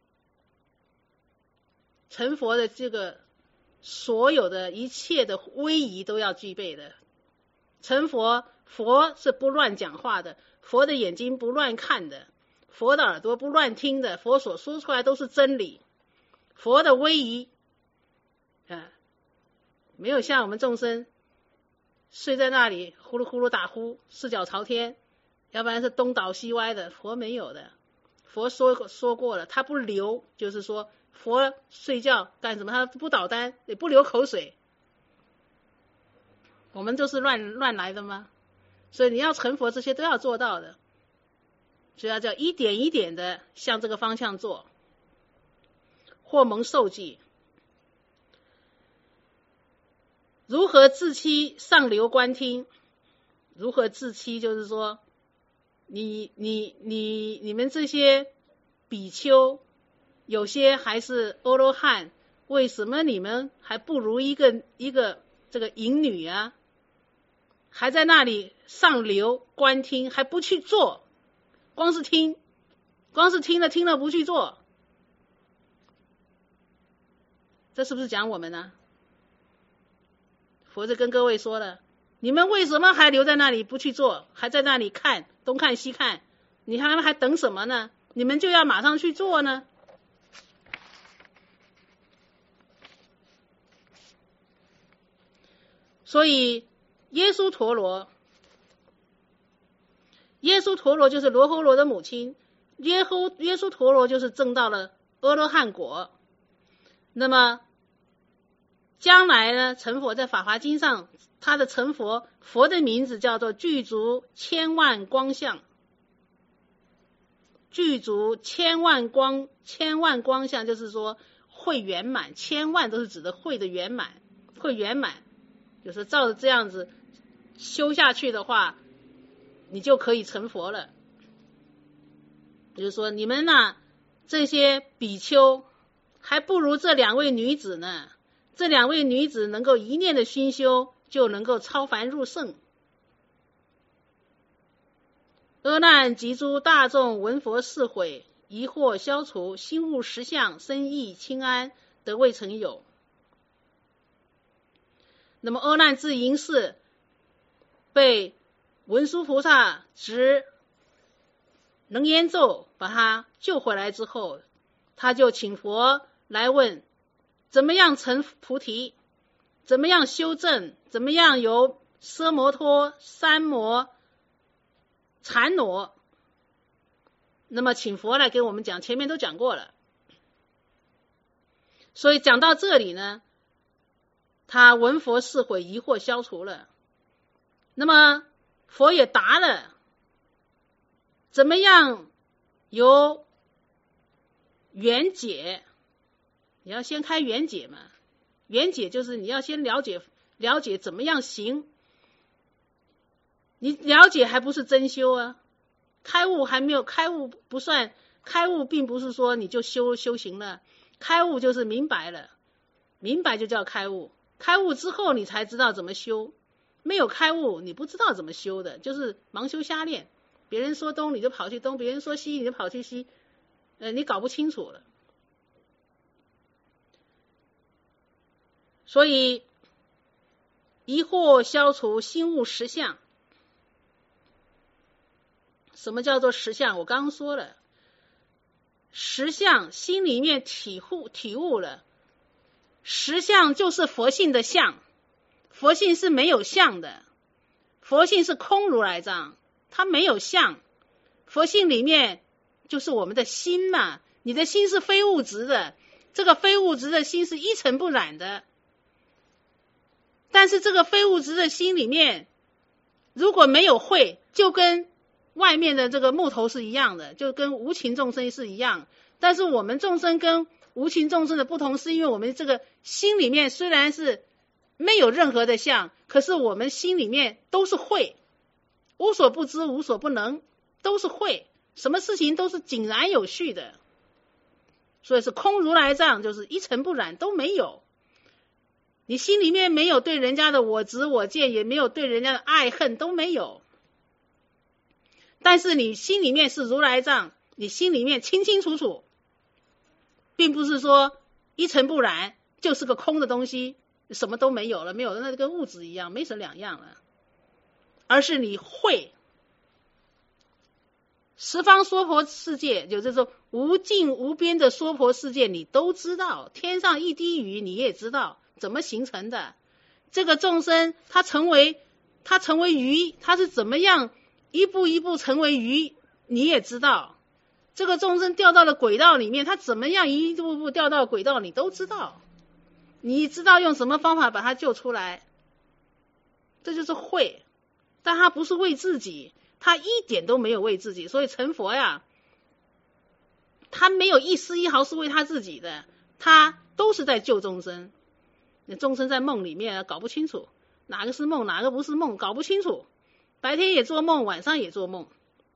成佛的这个所有的一切的威仪都要具备的。成佛，佛是不乱讲话的，佛的眼睛不乱看的，佛的耳朵不乱听的，佛所说出来都是真理。佛的威仪没有像我们众生睡在那里呼噜呼噜打呼，四脚朝天，要不然是东倒西歪的，佛没有的。佛说过了，他不流，就是说佛睡觉干什么？他不倒单，也不流口水。我们都是乱来的吗？所以你要成佛，这些都要做到的，所以要叫一点一点的向这个方向做。或蒙受记，如何自欺上流观听？如何自欺？就是说，你们这些比丘，有些还是阿罗汉，为什么你们还不如一个这个淫女啊？还在那里上流观听，还不去做，光是听了不去做，这是不是讲我们呢？佛就跟各位说了，你们为什么还留在那里不去做，还在那里看东看西看，你还等什么呢？你们就要马上去做呢。所以耶稣陀罗就是罗睺罗的母亲，耶稣陀罗就是证到了阿罗汉果。那么将来呢，成佛在法华经上，他的成佛，佛的名字叫做具足千万光相，具足千万光相，就是说会圆满，千万都是指的会的圆满，会圆满，就是照着这样子修下去的话，你就可以成佛了。就是说你们呢，这些比丘还不如这两位女子呢，这两位女子能够一念的熏修，就能够超凡入圣。阿难及诸大众闻佛事悔，疑惑消除，心悟实相，身意清安，得未曾有。那么阿难自因事被文殊菩萨执能言咒把他救回来之后，他就请佛来问怎么样成菩提，怎么样修正，怎么样由奢摩托、三摩、禅罗，那么请佛来给我们讲，前面都讲过了。所以讲到这里呢，他闻佛事悔，疑惑消除了。那么佛也答了，怎么样有缘解，你要先开缘解嘛。缘解就是你要先了解怎么样行，你了解还不是真修啊。开悟还没有，开悟不算，开悟并不是说你就修行了，开悟就是明白了，明白就叫开悟。开悟之后你才知道怎么修，没有开悟你不知道怎么修的，就是盲修瞎练。别人说东你就跑去东，别人说西你就跑去西，你搞不清楚了。所以疑惑消除，心悟实相。什么叫做实相？我刚刚说了，实相心里面体悟了，实相就是佛性的相，佛性是没有相的，佛性是空如来藏，它没有相。佛性里面就是我们的心嘛，你的心是非物质的，这个非物质的心是一尘不染的。但是这个非物质的心里面如果没有慧，就跟外面的这个木头是一样的，就跟无情众生是一样。但是我们众生跟无情众生的不同，是因为我们这个心里面虽然是没有任何的相，可是我们心里面都是慧，无所不知无所不能，都是慧，什么事情都是井然有序的。所以是空如来藏，就是一尘不染，都没有。你心里面没有对人家的我执我见，也没有对人家的爱恨，都没有。但是你心里面是如来藏，你心里面清清楚楚，并不是说一尘不染就是个空的东西，什么都没有了，没有了那跟物质一样，没什么两样了。而是你慧，十方娑婆世界，就是说无尽无边的娑婆世界你都知道，天上一滴雨你也知道怎么形成的。这个众生他成为鱼，他是怎么样一步一步成为鱼你也知道。这个众生掉到了轨道里面，他怎么样一步步掉到轨道你都知道，你知道用什么方法把他救出来，这就是慧。但他不是为自己，他一点都没有为自己。所以成佛呀，他没有一丝一毫是为他自己的，他都是在救众生。众生在梦里面搞不清楚哪个是梦哪个不是梦，搞不清楚，白天也做梦晚上也做梦。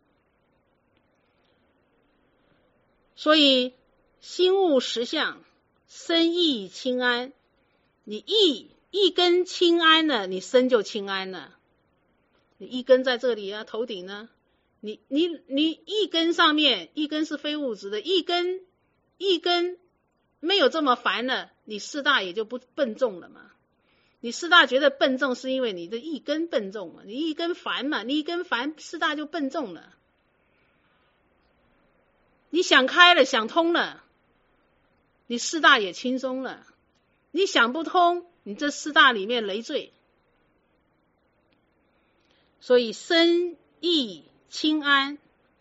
所以心悟实相，身意清安。你一根清安了，你身就清安了。你一根在这里啊，头顶呢，你一根上面，一根是非物质的，一根没有这么烦了，你四大也就不笨重了嘛。你四大觉得笨重，是因为你的一根笨重嘛，你一根烦嘛，你一根烦，四大就笨重了。你想开了，想通了，你四大也轻松了。你想不通，你这四大里面累赘。所以身意清安，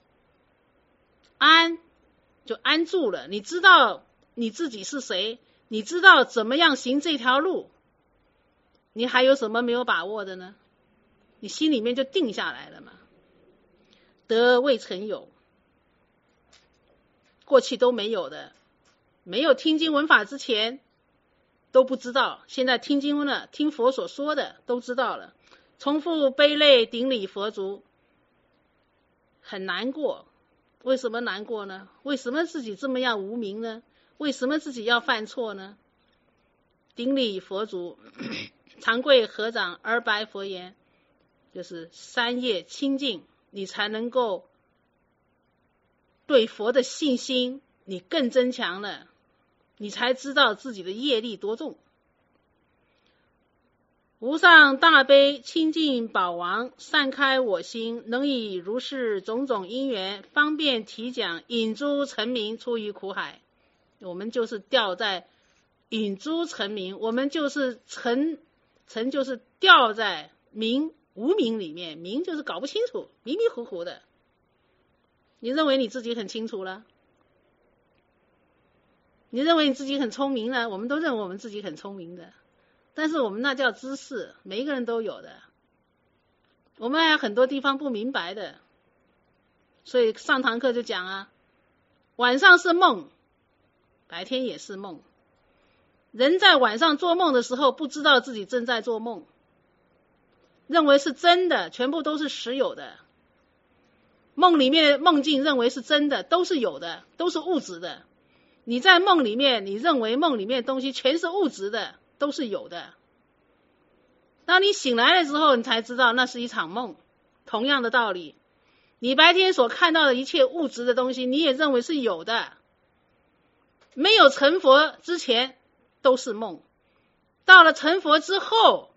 安就安住了，你知道你自己是谁，你知道怎么样行这条路，你还有什么没有把握的呢？你心里面就定下来了嘛。得未曾有，过去都没有的，没有听经闻法之前都不知道，现在听经了，听佛所说的都知道了。重复悲泪顶礼佛足，很难过。为什么难过呢？为什么自己这么样无明呢？为什么自己要犯错呢？顶礼佛足，长跪合掌而白佛言，就是三业清净，你才能够对佛的信心你更增强了，你才知道自己的业力多重。无上大悲清净宝王，散开我心，能以如是种种因缘，方便体讲，引诸尘民出于苦海。我们就是掉在引诸尘民，我们就是尘就是掉在无明里面，明就是搞不清楚，迷迷糊糊的。你认为你自己很清楚了？你认为你自己很聪明了？我们都认为我们自己很聪明的。但是我们那叫知识，每一个人都有的，我们还有很多地方不明白的。所以上堂课就讲啊， 晚上是梦，白天也是梦。人在晚上做梦的时候，不知道自己正在做梦，认为是真的，全部都是实有的。梦里面梦境认为是真的，都是有的，都是物质的。你在梦里面，你认为梦里面的东西全是物质的，都是有的。当你醒来的时候，你才知道那是一场梦。同样的道理，你白天所看到的一切物质的东西，你也认为是有的。没有成佛之前都是梦，到了成佛之后，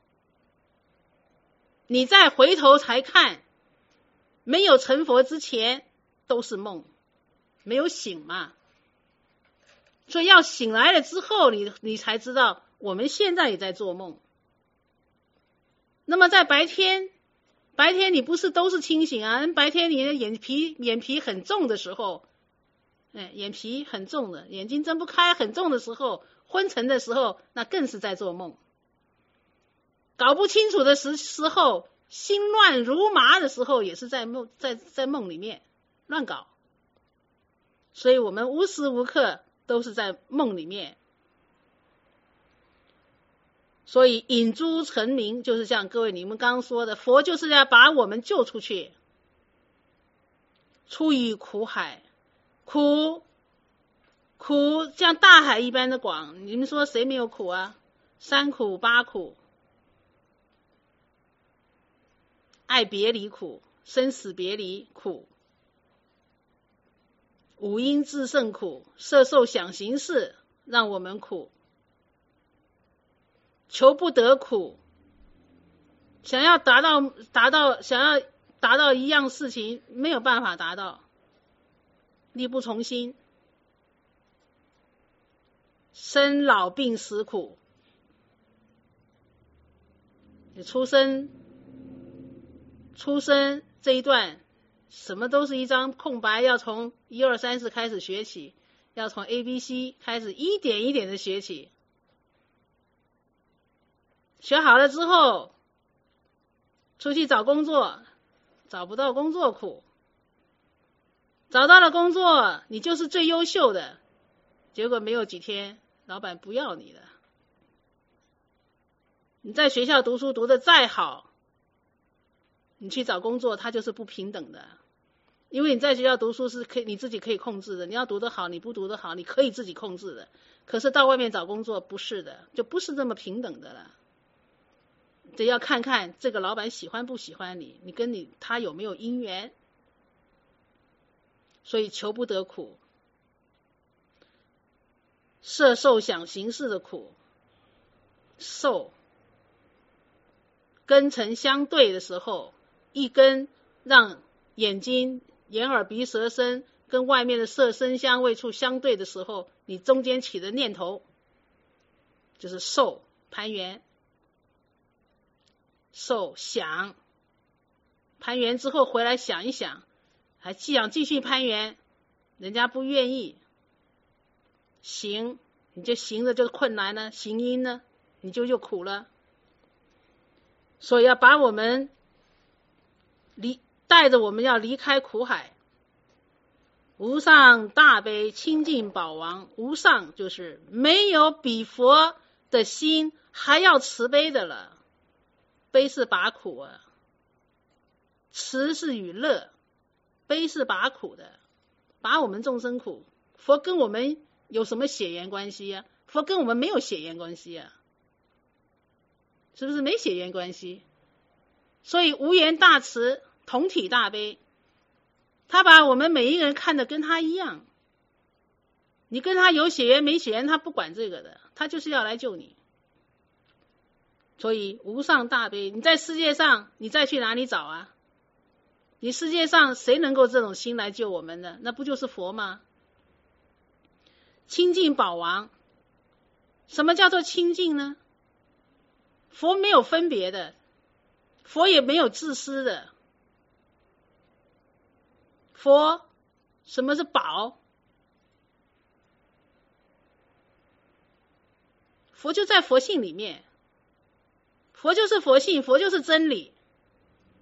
你再回头才看，没有成佛之前都是梦，没有醒嘛。所以要醒来了之后，你才知道我们现在也在做梦。那么在白天你不是都是清醒啊？白天你的眼皮很重的时候，眼皮很重的，眼睛睁不开很重的时候，昏沉的时候，那更是在做梦。搞不清楚的时候，心乱如麻的时候，也是在梦里面乱搞。所以我们无时无刻都是在梦里面。所以引诸成名，就是像各位你们刚刚说的，佛就是要把我们救出去，出于苦海。苦像大海一般的广，你们说谁没有苦啊？3苦8苦，爱别离苦，生死别离苦，五阴炽盛苦，色受想行识让我们苦，求不得苦，想要达到一样事情没有办法达到，力不从心，生老病死苦。你出生这一段什么都是一张空白，要从1、2、3、4开始学起，要从 ABC 开始一点一点的学起。学好了之后，出去找工作，找不到工作苦，找到了工作，你就是最优秀的，结果没有几天，老板不要你了。你在学校读书读得再好，你去找工作，它就是不平等的。因为你在学校读书是你自己可以控制的，你要读得好，你不读得好，你可以自己控制的。可是到外面找工作不是的，就不是这么平等的了。得要看看这个老板喜欢不喜欢你，你跟他有没有姻缘。所以求不得苦，色受想行识的苦，受根尘相对的时候，一根让眼睛、眼耳鼻舌身跟外面的色声香味触相对的时候，你中间起的念头就是受攀缘。受想攀缘之后回来想一想，还想继续攀缘，人家不愿意。行，你就行的就困难了，行因呢，你就苦了。所以要把我们带着我们要离开苦海。无上大悲清净宝王，无上就是没有比佛的心还要慈悲的了。悲是拔苦啊，慈是与乐，悲是拔苦的，拔我们众生苦。佛跟我们有什么血缘关系啊？佛跟我们没有血缘关系啊，是不是没血缘关系？所以无缘大慈，同体大悲，他把我们每一个人看得跟他一样。你跟他有血缘没血缘，他不管这个的，他就是要来救你。所以无上大悲，你在世界上你再去哪里找啊？你世界上谁能够这种心来救我们呢？那不就是佛吗？清净宝王，什么叫做清净呢？佛没有分别的，佛也没有自私的。佛，什么是宝？佛就在佛性里面，佛就是佛性，佛就是真理。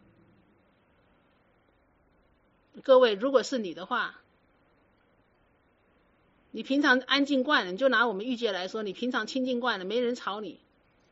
各位，如果是你的话， 你平常安静惯了，你就拿我们欲界来说，你平常清静惯了，没人吵你，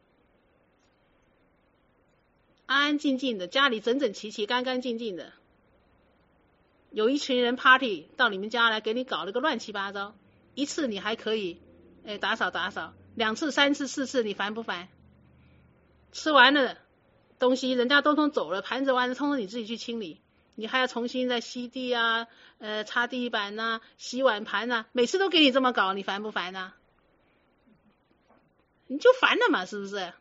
安安静静的，家里整整齐齐、干干净净的，有一群人 party 到你们家来，给你搞了个乱七八糟，一次你还可以打扫打扫，2次、3次、4次，你烦不烦？吃完了东西人家都走了，盘子完了通通你自己去清理，你还要重新再吸地啊，擦地板啊，洗碗盘啊，每次都给你这么搞，你烦不烦啊？你就烦了嘛，是不是？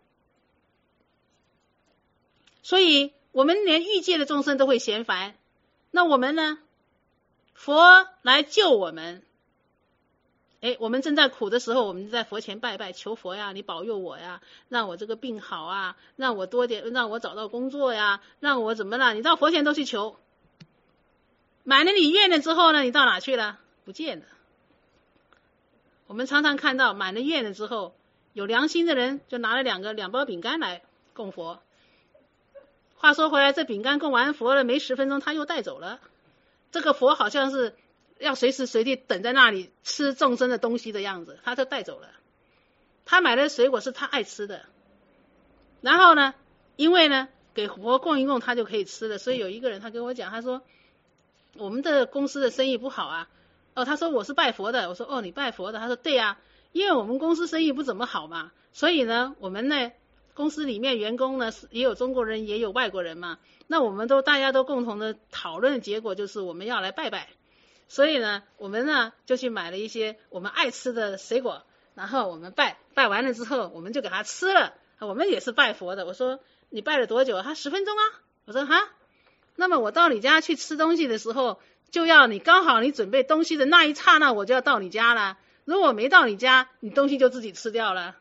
所以我们连欲界的众生都会嫌烦，那我们呢？佛来救我们，我们正在苦的时候，我们在佛前拜拜，求佛呀，你保佑我呀，让我这个病好啊，让我多点，让我找到工作呀，让我怎么了？你到佛前都去求，满了你愿了之后呢，你到哪去了？不见了。我们常常看到满了愿了之后，有良心的人就拿了2包饼干来供佛。话说回来，这饼干供完佛了，没10分钟他又带走了。这个佛好像是要随时随地等在那里吃众生的东西的样子，他就带走了。他买的水果是他爱吃的，然后呢，因为呢给佛供一供，他就可以吃了。所以有一个人他跟我讲，他说我们的公司的生意不好啊。他说我是拜佛的。我说你拜佛的？他说对啊，因为我们公司生意不怎么好嘛，所以呢我们呢公司里面员工呢也有中国人也有外国人嘛，那我们大家都共同的讨论的结果就是我们要来拜拜，所以呢我们呢就去买了一些我们爱吃的水果，然后我们拜完了之后我们就给他吃了，我们也是拜佛的。我说你拜了多久？他10分钟啊。我说哈，那么我到你家去吃东西的时候，就要你刚好你准备东西的那一刹那我就要到你家了，如果没到你家，你东西就自己吃掉了。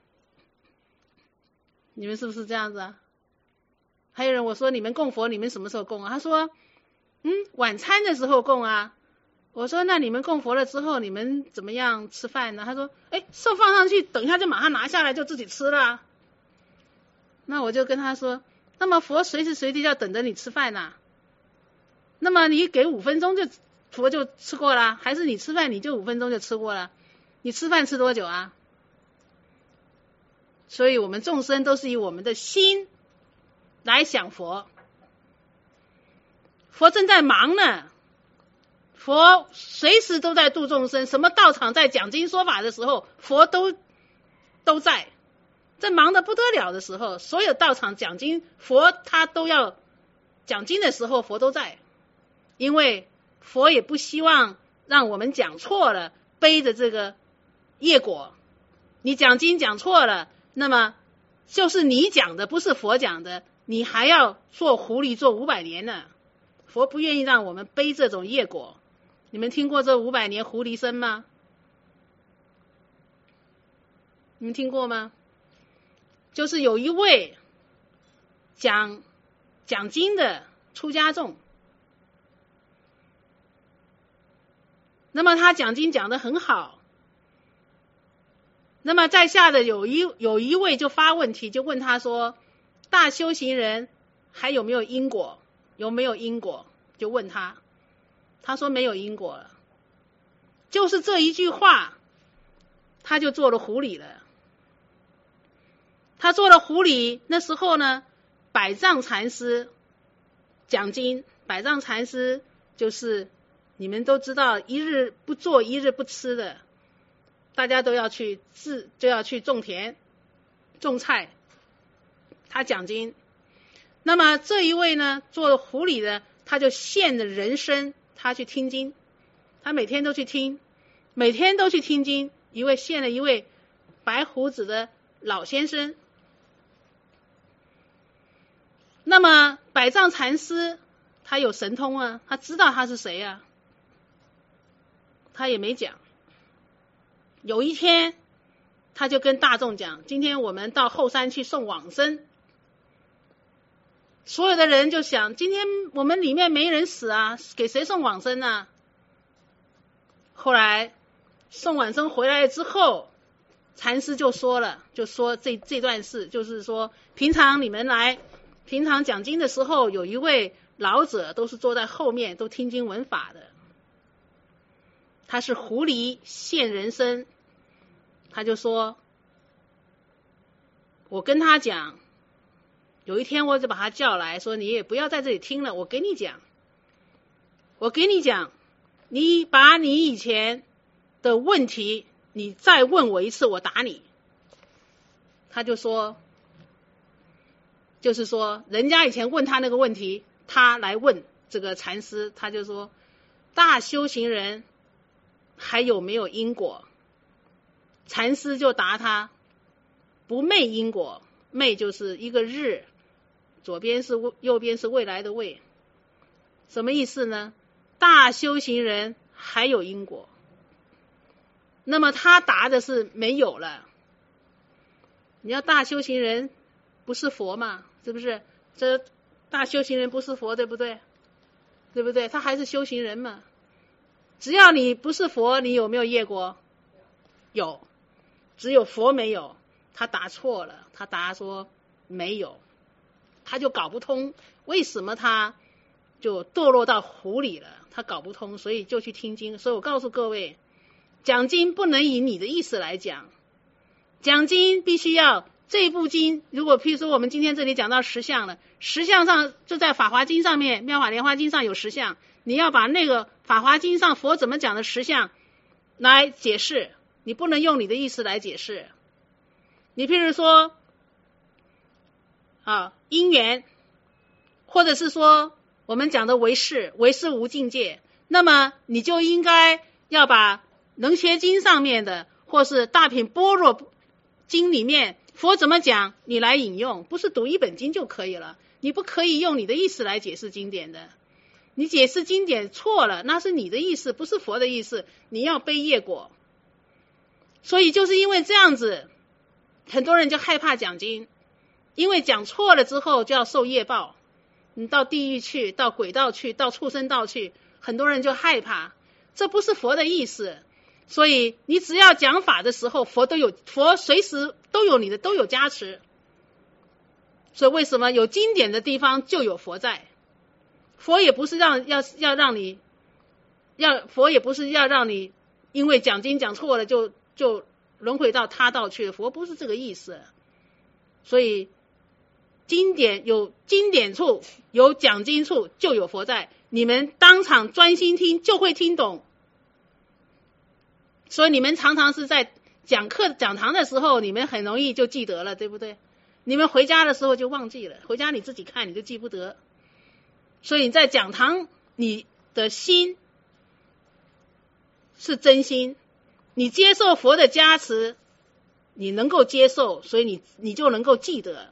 你们是不是这样子啊？还有人我说你们供佛你们什么时候供啊？他说晚餐的时候供啊。我说那你们供佛了之后你们怎么样吃饭呢？他说寿放上去等一下就马上拿下来就自己吃了。那我就跟他说，那么佛随时随地要等着你吃饭啊，那么你给5分钟就佛就吃过了，还是你吃饭你就5分钟就吃过了？你吃饭吃多久啊？所以我们众生都是以我们的心来想佛，佛正在忙呢，佛随时都在度众生，什么道场在讲经说法的时候佛都在，在忙得不得了的时候，所有道场讲经佛他都要讲经的时候佛都在，因为佛也不希望让我们讲错了背着这个业果，你讲经讲错了，那么就是你讲的不是佛讲的，你还要做狐狸做500年呢。佛不愿意让我们背这种业果。你们听过这500年狐狸生吗？你们听过吗？就是有一位讲经的出家众，那么他讲经讲得很好，那么在下的有一位就发问题，就问他说，大修行人还有没有因果？有没有因果？就问他，他说没有因果了。就是这一句话，他就做了狐狸了。他做了狐狸，那时候呢，百丈禅师讲经，百丈禅师就是你们都知道一日不做一日不吃的，大家都要去种田种菜，他讲经。那么这一位呢做狐狸的，他就现了人身，他去听经，他每天都去听经，现了一位白胡子的老先生。那么百丈禅师他有神通啊，他知道他是谁啊，他也没讲。有一天他就跟大众讲，今天我们到后山去送往生。所有的人就想，今天我们里面没人死啊，给谁送往生啊？后来送往生回来之后，禅师就说了，就说这段事，就是说平常讲经的时候，有一位老者都是坐在后面，都听经闻法的。 他是狐狸现人身，他就说，我跟他讲，有一天我就把他叫来说，你也不要在这里听了，我给你讲，你把你以前的问题你再问我一次，我打你。他就说，就是说人家以前问他那个问题，他来问这个禅师，他就说，大修行人还有没有因果？禅师就答他，不昧因果，昧就是一个日，左边是右边是未来的未，什么意思呢？大修行人还有因果，那么他答的是没有了。你要大修行人不是佛嘛，是不是？这大修行人不是佛，对不对？对不对？他还是修行人嘛。只要你不是佛，你有没有业果？有，只有佛没有。他答错了，他答说没有，他就搞不通为什么他就堕落到湖里了，他搞不通，所以就去听经。所以我告诉各位，讲经不能以你的意思来讲，讲经必须要这部经，如果譬如说我们今天这里讲到10项了，10项上就在法华经上面，妙法莲华经上有10项，你要把那个法华经上佛怎么讲的10项来解释，你不能用你的意思来解释。你譬如说因缘，或者是说我们讲的唯识无境界，那么你就应该要把能学经上面的，或是大品般若经里面佛怎么讲你来引用，不是读一本经就可以了，你不可以用你的意思来解释经典的，你解释经典错了，那是你的意思，不是佛的意思，你要背业果。所以就是因为这样子，很多人就害怕讲经，因为讲错了之后就要受业报，你到地狱去，到鬼道去，到畜生道去，很多人就害怕，这不是佛的意思。所以你只要讲法的时候，佛随时都有你的，都有加持。所以为什么有经典的地方就有佛在？佛也不是要让你，佛也不是要让你因为讲经讲错了就轮回到他道去，佛不是这个意思。所以经典有经典处，有讲经处就有佛在，你们当场专心听就会听懂。所以你们常常是在讲堂的时候，你们很容易就记得了，对不对？你们回家的时候就忘记了，回家你自己看你就记不得。所以你在讲堂，你的心是真心，你接受佛的加持，你能够接受，所以你就能够记得。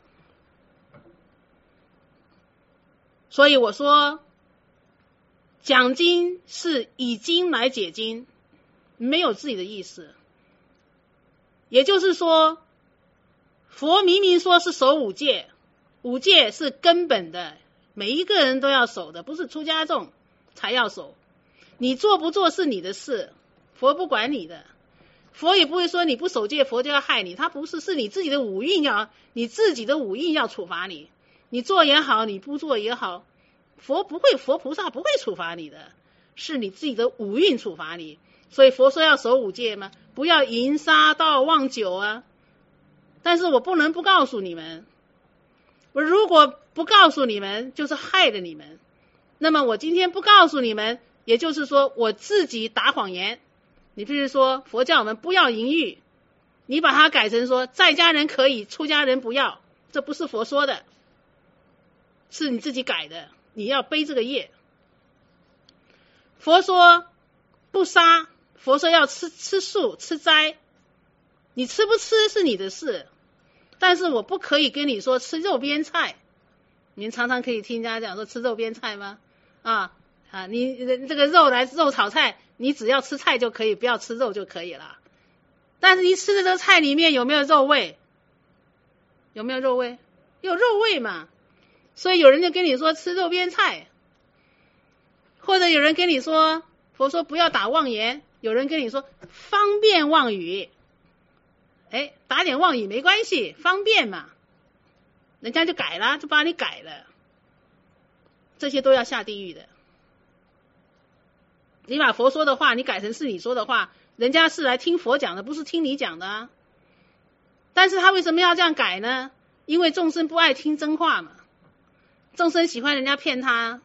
所以我说，讲经是以经来解经，没有自己的意思。也就是说，佛明明说是守5戒，5戒是根本的，每一个人都要守的，不是出家众才要守。你做不做是你的事，佛不管你的。佛也不会说你不守戒佛就要害你，他不是，是你自己的五蕴要处罚你，你做也好，你不做也好，佛菩萨不会处罚你的，是你自己的五蕴处罚你。所以佛说要守5戒嘛，不要淫杀盗妄酒啊。但是我不能不告诉你们，我如果不告诉你们就是害了你们，那么我今天不告诉你们，也就是说我自己打谎言。你比如说佛教我们不要淫欲，你把它改成说在家人可以，出家人不要，这不是佛说的，是你自己改的，你要背这个业。佛说不杀，佛说要吃素吃斋，你吃不吃是你的事，但是我不可以跟你说吃肉边菜。你们常常可以听人家讲说吃肉边菜吗？你这个肉炒菜，你只要吃菜就可以，不要吃肉就可以了。但是你吃的这个菜里面有没有肉味？有没有肉味？有肉味嘛。所以有人就跟你说吃肉边菜，或者有人跟你说佛说不要打妄言，有人跟你说方便妄语，打点妄语没关系，方便嘛，人家就改了，就把你改了，这些都要下地狱的。 你把佛说的话你改成是你说的话，人家是来听佛讲的，不是听你讲的啊。但是他为什么要这样改呢？因为众生不爱听真话嘛，众生喜欢人家骗他，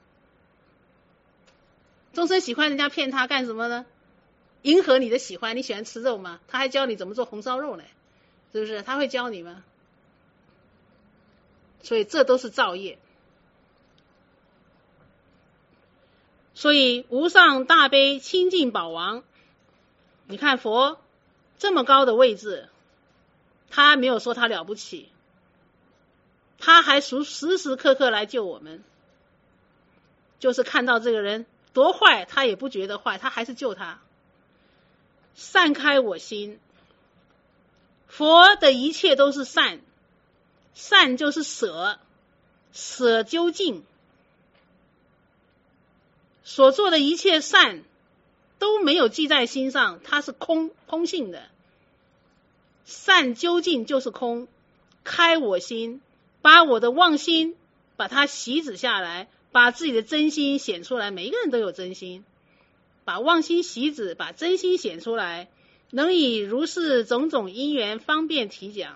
众生喜欢人家骗他干什么呢？迎合你的喜欢，你喜欢吃肉吗？他还教你怎么做红烧肉呢，是不是？他会教你吗？所以这都是造业。所以无上大悲清净宝王，你看佛这么高的位置，他没有说他了不起，他还时时刻刻来救我们，就是看到这个人多坏他也不觉得坏，他还是救他。善开我心，佛的一切都是善，善就是舍，舍究竟，所做的一切善都没有记在心上，它是空性的。善究竟就是空，开我心，把我的妄心把它洗止下来，把自己的真心显出来，每一个人都有真心，把妄心洗止，把真心显出来，能以如是种种因缘方便提讲。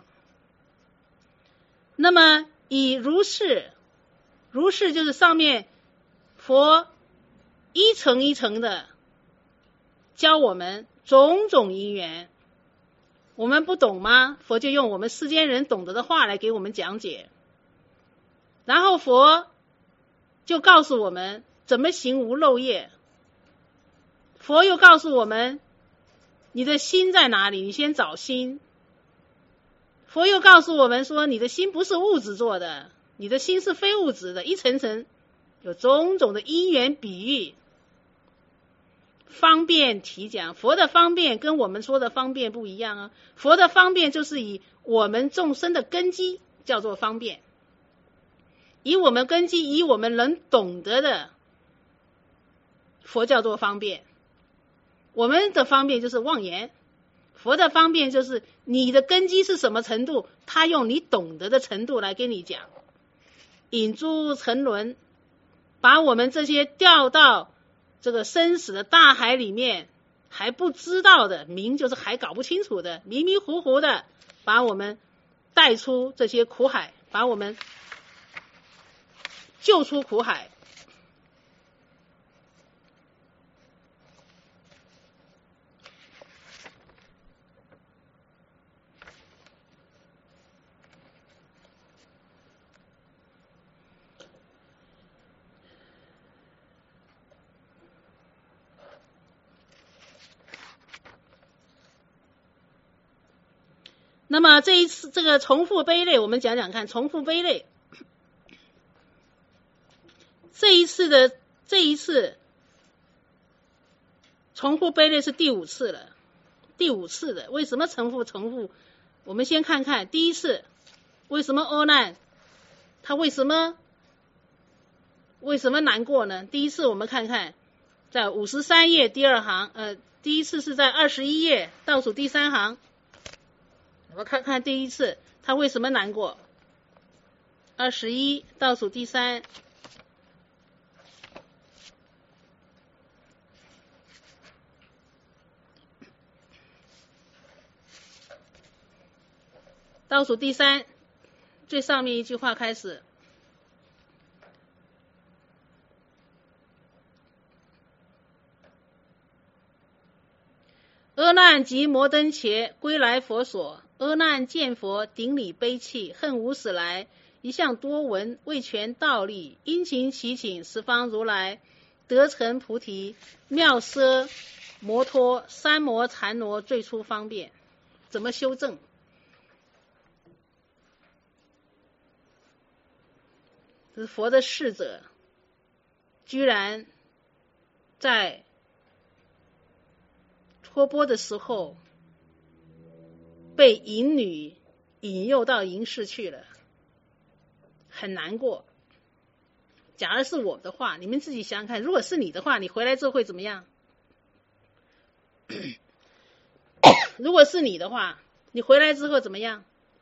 那么以如是，如是就是上面佛一层一层的教我们种种因缘，我们不懂吗？佛就用我们世间人懂得的话来给我们讲解，然后佛就告诉我们怎么行无漏业。佛又告诉我们你的心在哪里，你先找心。佛又告诉我们说你的心不是物质做的，你的心是非物质的，一层层有种种的因缘比喻，方便提讲。佛的方便跟我们说的方便不一样啊，佛的方便就是以我们众生的根基叫做方便，以我们根基，以我们能懂得的佛叫做方便。我们的方便就是妄言，佛的方便就是你的根基是什么程度，他用你懂得的程度来跟你讲，引诸沉沦，把我们这些掉到这个生死的大海里面还不知道的，明就是还搞不清楚的，迷迷糊糊的，把我们带出这些苦海，把我们救出苦海。那么这一次这个重复悲类，我们讲讲看重复悲类。这一次重复悲类是第五次了，第五次的。为什么重复？我们先看看第一次，为什么阿难他为什么难过呢？第一次我们看看在53页第二行，第一次是在21页倒数第3行。我们看看第一次他为什么难过。21倒数第3，倒数第3最上面一句话开始。阿难及摩登伽归来佛所，阿难见佛顶礼悲泣，恨无始来，一向多闻，未全道理，殷勤祈请十方如来，得成菩提，妙奢摩托三摩禅罗最初方便。怎么修正？这是佛的侍者，居然在托钵的时候被淫女引诱到淫室去了，很难过。假如是我的话，你们自己想想看，如果是你的话，你回来之后会怎么样？如果是你的话，你回来之后怎么样？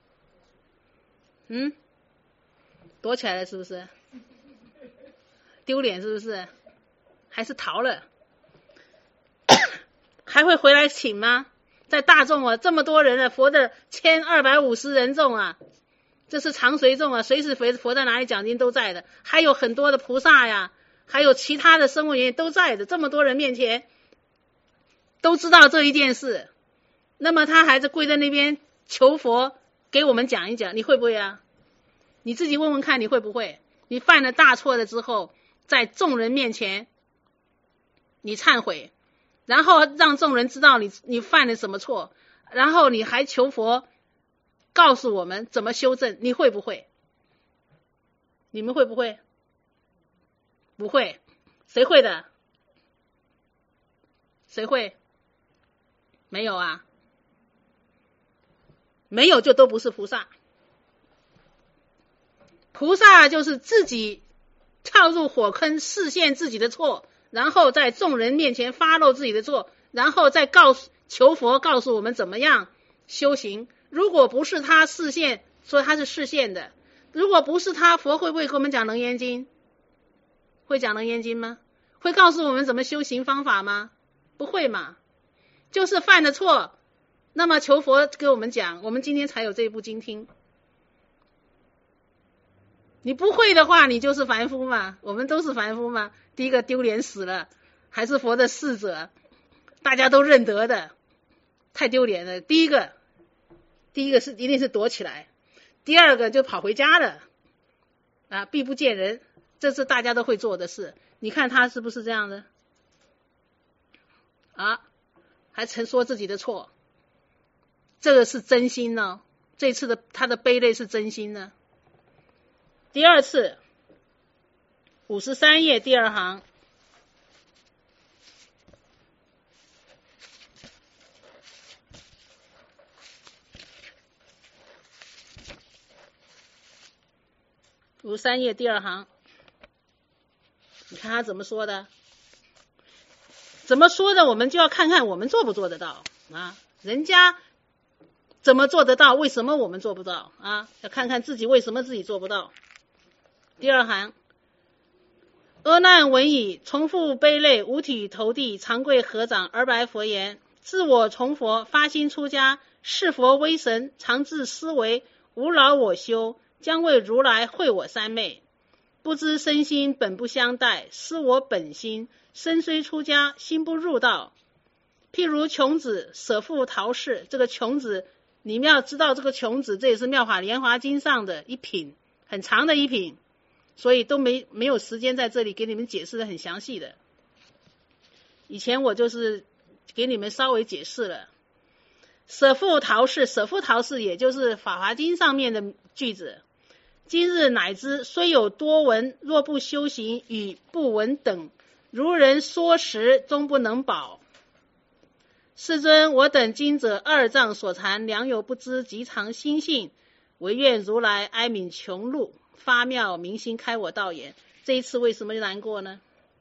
躲起来了是不是？丢脸是不是？还是逃了？ 还会回来请吗？在大众啊，这么多人啊，佛的1250人众啊，这是常随众啊，随时佛在哪里讲经都在的，还有很多的菩萨呀，还有其他的声闻缘都在的，这么多人面前都知道这一件事，那么他还是跪在那边求佛给我们讲一讲，你会不会啊？你自己问问看你会不会？你犯了大错了之后，在众人面前你忏悔，然后让众人知道你犯了什么错，然后你还求佛告诉我们怎么修正，你会不会？你们会不会？不会。谁会的？谁会？没有啊，没有就都不是菩萨。菩萨就是自己跳入火坑，示现自己的错，然后在众人面前发露自己的错，然后再求佛告诉我们怎么样修行。如果不是他示现，说他是示现的，如果不是他，佛会不会给我们讲楞严经？会讲楞严经吗？会告诉我们怎么修行方法吗？不会嘛，就是犯了错，那么求佛给我们讲，我们今天才有这部经听。你不会的话，你就是凡夫嘛，我们都是凡夫嘛。第一个丢脸死了，还是佛的侍者，大家都认得的，太丢脸了。第一个是一定是躲起来，第二个就跑回家了啊，避不见人，这是大家都会做的事。你看他是不是这样的啊？还曾说自己的错，这个是真心呢。这次的他的悲泪是真心呢。第二次53页第二行，53页第二行，你看他怎么说的？怎么说的？我们就要看看我们做不做得到啊？人家怎么做得到？为什么我们做不到啊？要看看自己为什么自己做不到。第二行，阿难闻已，重复悲泪，五体投地，长跪合掌而白佛言：自我从佛，发心出家，是佛威神，常自思维，无劳我修，将为如来会我三昧。不知身心本不相待，失我本心，身虽出家，心不入道。譬如穷子舍父逃世，这个穷子你们要知道，这个穷子这也是妙法莲华经上的一品，很长的一品，所以都没有时间在这里给你们解释的很详细的。以前我就是给你们稍微解释了。舍父逃世，舍父逃世也就是法华经上面的句子。今日乃知，虽有多闻，若不修行，与不闻等，如人说食，终不能饱。世尊，我等今者二障所缠，良有不知，极常心性，唯愿如来哀悯穷路，发妙明心，开我道眼。这一次为什么难过呢？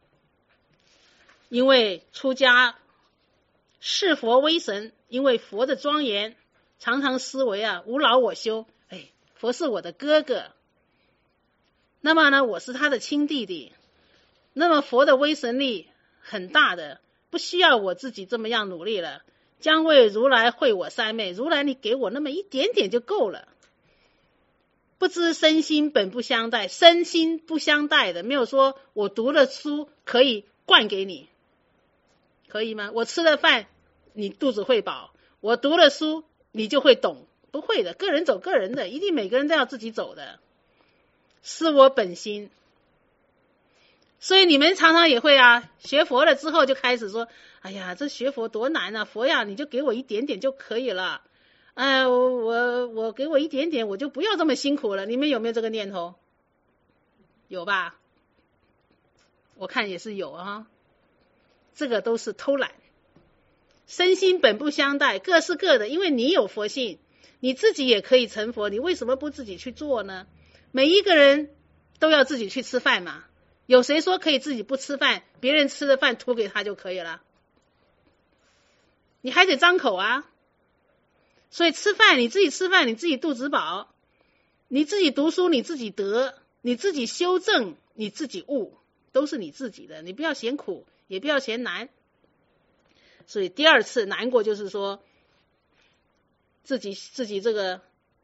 因为出家是佛威神，因为佛的庄严，常常思维啊，无劳我修。佛是我的哥哥，那么呢，我是他的亲弟弟，那么佛的威神力很大的，不需要我自己这么样努力了。将为如来会我三昧，如来你给我那么一点点就够了。不知身心本不相待，身心不相待的，没有说我读了书可以灌给你，可以吗？我吃了饭你肚子会饱，我读了书你就会懂，不会的，个人走个人的，一定每个人都要自己走的，是我本心。所以你们常常也会啊，学佛了之后就开始说，哎呀，这学佛多难啊，佛呀你就给我一点点就可以了，我给我一点点，我就不要这么辛苦了。你们有没有这个念头？有吧？我看也是有啊，这个都是偷懒。身心本不相待，各是各的，因为你有佛性，你自己也可以成佛，你为什么不自己去做呢？每一个人都要自己去吃饭嘛，有谁说可以自己不吃饭，别人吃的饭吐给他就可以了？你还得张口啊。所以吃饭，你自己吃饭，你自己肚子饱，你自己读书，你自己得，你自己修正，你自己悟，都是你自己的，你不要嫌苦，也不要嫌难。 所以第二次难过就是说，自己这个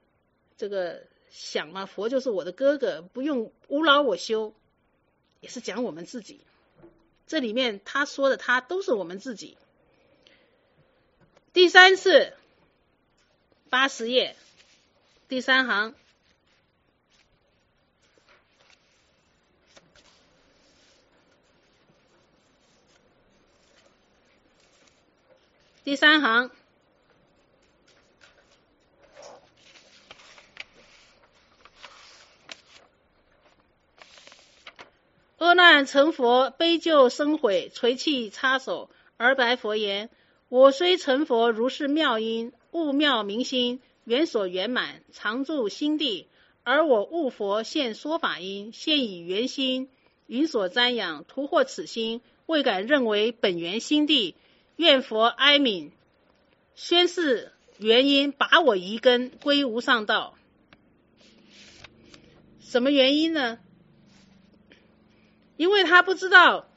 想嘛，佛就是我的哥哥，不用无劳我修，也是讲我们自己。这里面他说的他都是我们自己。第三次80页第3行，第3行，阿难成佛，悲救生悔，垂泣擦手，而白佛言：我虽成佛，如是妙因，悟妙明心，圆所圆满，常住心地。而我悟佛现说法因，现以圆心，云所瞻仰，徒获此心，未敢认为本源心地。愿佛哀悯，宣示原因，拔我疑根，归无上道。什么原因呢？因为他不知道，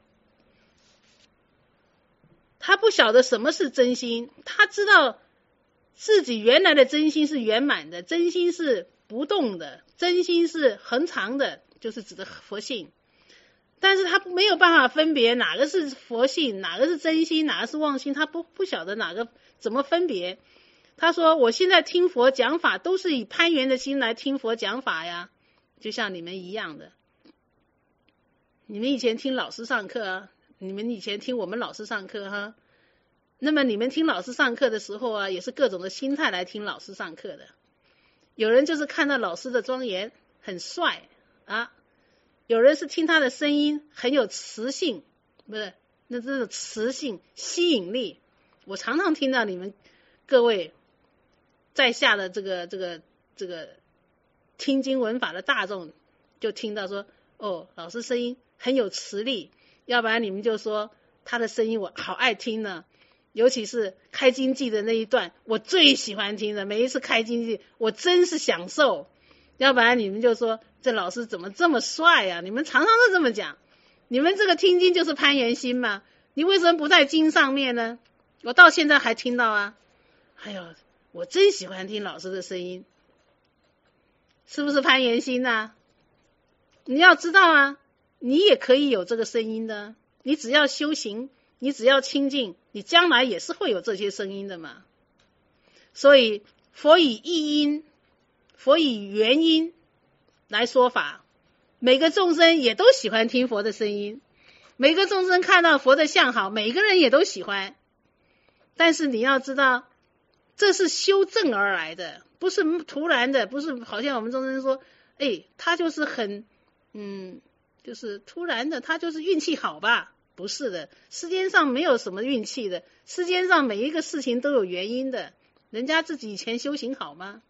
他不晓得什么是真心，他知道自己原来的真心是圆满的，真心是不动的，真心是恒常的，就是指的佛性。但是他没有办法分别哪个是佛性，哪个是真心，哪个是妄心，他不晓得哪个怎么分别。他说我现在听佛讲法都是以攀缘的心来听佛讲法呀，就像你们一样的。你们以前听老师上课啊，你们以前听我们老师上课哈，那么你们听老师上课的时候啊，也是各种的心态来听老师上课的。有人就是看到老师的庄严很帅啊，有人是听他的声音很有磁性，不是那这种磁性吸引力。我常常听到你们各位在下的这个听经闻法的大众，就听到说哦，老师声音很有磁力，要不然你们就说他的声音我好爱听呢。尤其是开经记的那一段，我最喜欢听的，每一次开经记我真是享受。要不然你们就说这老师怎么这么帅啊，你们常常都这么讲。你们这个听经就是攀缘心嘛，你为什么不在经上面呢？我到现在还听到啊，哎呦，我真喜欢听老师的声音，是不是攀缘心啊？你要知道啊，你也可以有这个声音的，你只要修行，你只要清净，你将来也是会有这些声音的嘛。所以佛以义因，佛以原因来说法，每个众生也都喜欢听佛的声音，每个众生看到佛的相好，每个人也都喜欢。但是你要知道，这是修正而来的，不是突然的，不是好像我们众生说他就是很就是突然的，他就是运气好吧，不是的，世间上没有什么运气的，世间上每一个事情都有原因的，人家自己以前修行好吗？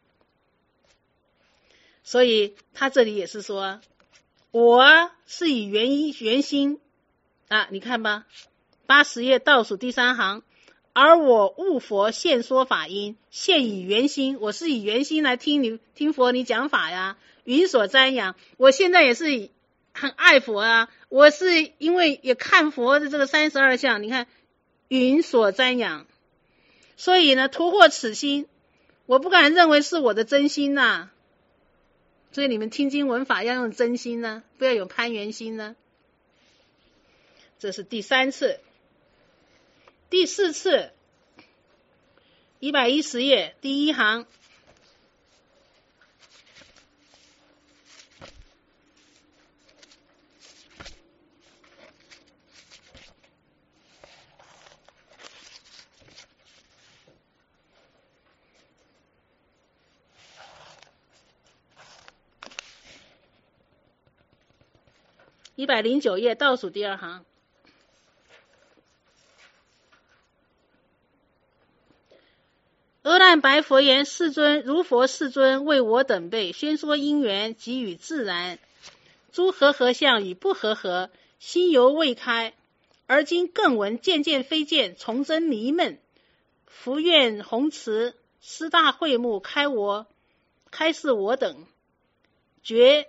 所以他这里也是说，我是以原心啊，你看吧，80页倒数第3行，而我悟佛现说法因，现以原心，我是以原心来听佛你讲法呀，云所瞻仰，我现在也是很爱佛啊，我是因为也看佛的这个32相，你看云所瞻仰，所以呢突获此心，我不敢认为是我的真心呐。所以你们听经闻法要用真心呢，不要有攀缘心呢。这是第3次。第4次110页第1行，109页倒数第2行。阿难白佛言：世尊，如佛世尊为我等辈宣说因缘，给予自然，诸和相与不和，心犹未开，而今更闻渐渐非渐，从真迷闷，福愿弘慈，师大会目，开示我等，决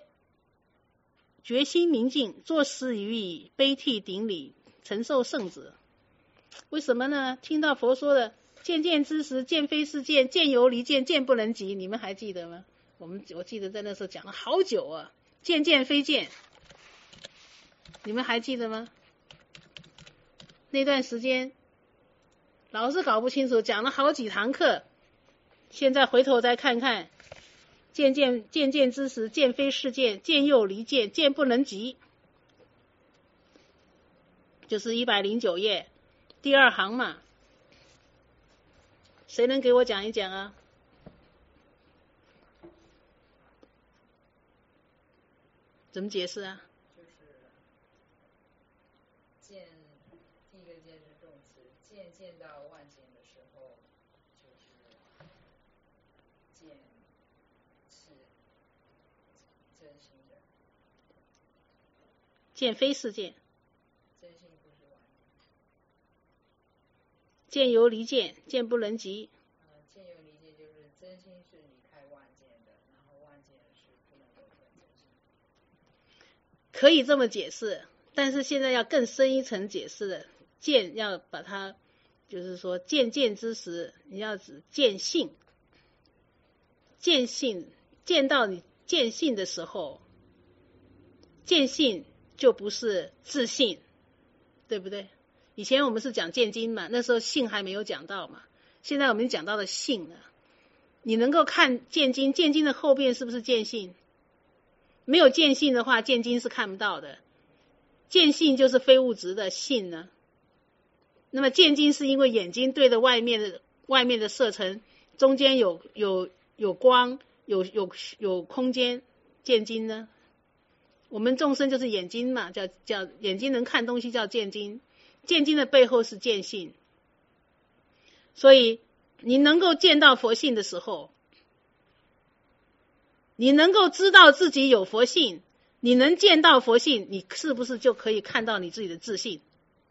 心明净，作施予以悲涕顶礼，承受圣旨。 为什么呢？听到佛说的见见之时，见非是见，见犹离见，见不能及，你们还记得吗？我记得在那时候讲了好久啊，见见非见，你们还记得吗？那段时间老是搞不清楚，讲了好几堂课，现在回头再看看，见见之时，见非是见，见又离见，见不能及，就是109页第2行嘛。谁能给我讲一讲啊？怎么解释啊？ 就是见，第一个见是动词，见到万见的时候，就是见是真心的， 见非是见， 真心不是万见。 见犹离见，见不能及。 见犹离见就是真心是离开万见的，然后万见是不能够分真心。 可以这么解释，但是现在要更深一层解释的，见要把它，就是说见见之时，你要指见性，见性，见到你见性的时候，见性就不是自信，对不对？以前我们是讲见经嘛，那时候性还没有讲到嘛，现在我们讲到了性了。你能够看见经，见经的后边是不是见性？没有见性的话，见经是看不到的。见性就是非物质的性呢。那么见经是因为眼睛对着外面的色尘，中间有光，有空间，见经呢。我们众生就是眼睛嘛，叫眼睛能看东西叫见经。见经的背后是见性，所以你能够见到佛性的时候，你能够知道自己有佛性，你能见到佛性，你是不是就可以看到你自己的自信？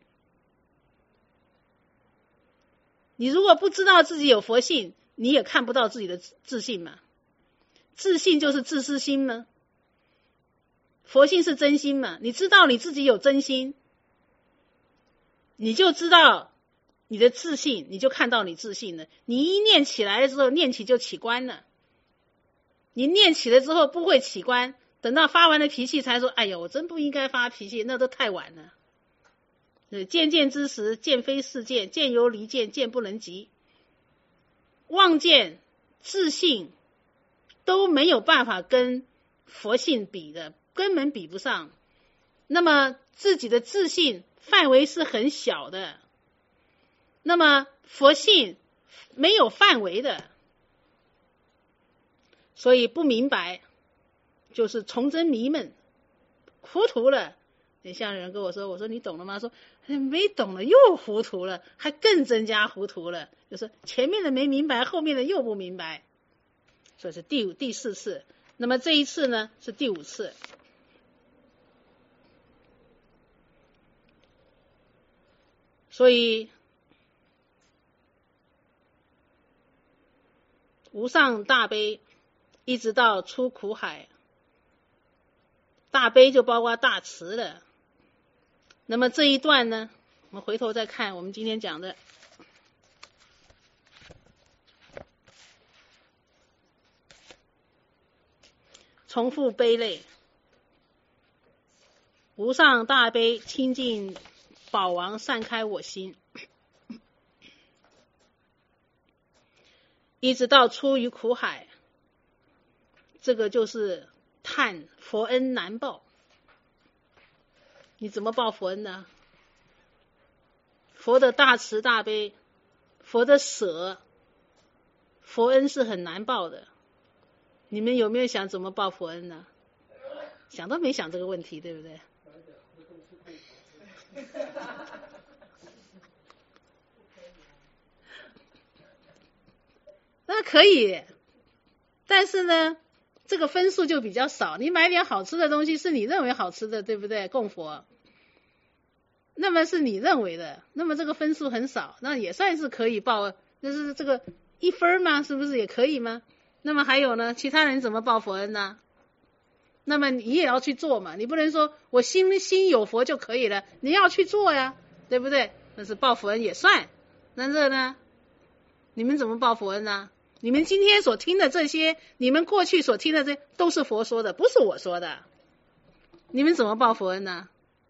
你如果不知道自己有佛性，你也看不到自己的自信嘛。自信就是自私心嘛，佛性是真心嘛。你知道你自己有真心，你就知道你的自信，你就看到你自信了。你一念起来的时候，念起就起观了。你念起了之后不会起观，等到发完了脾气才说，哎呀，我真不应该发脾气，那都太晚了。见见之时，见非是见，见犹离见，见不能及。妄见、自信都没有办法跟佛性比的，根本比不上。那么自己的自信范围是很小的，那么佛性没有范围的，所以不明白就是从真迷闷，糊涂了。等一下有人跟我说，我说你懂了吗？说没懂了，又糊涂了，还更增加糊涂了，就是前面的没明白，后面的又不明白，所以是第4次。那么这一次呢是第5次。所以无上大悲一直到出苦海，大悲就包括大慈了。那么这一段呢，我们回头再看我们今天讲的重复悲类，无上大悲清净宝王散开我心，一直到出于苦海，这个就是叹佛恩难报。你怎么报佛恩呢？佛的大慈大悲，佛的舍，佛恩是很难报的。你们有没有想怎么报佛恩呢？想都没想这个问题，对不对？那可以，但是呢这个分数就比较少。你买点好吃的东西是你认为好吃的，对不对？供佛，那么是你认为的，那么这个分数很少，那也算是可以报，就是这个1分吗？是不是也可以吗？那么还有呢，其他人怎么报佛恩呢？那么你也要去做嘛，你不能说我心有佛就可以了，你要去做呀，对不对？ 但是报佛恩也算。那这呢？你们怎么报佛恩呢？你们今天所听的这些，你们过去所听的这些，都是佛说的，不是我说的。你们怎么报佛恩呢？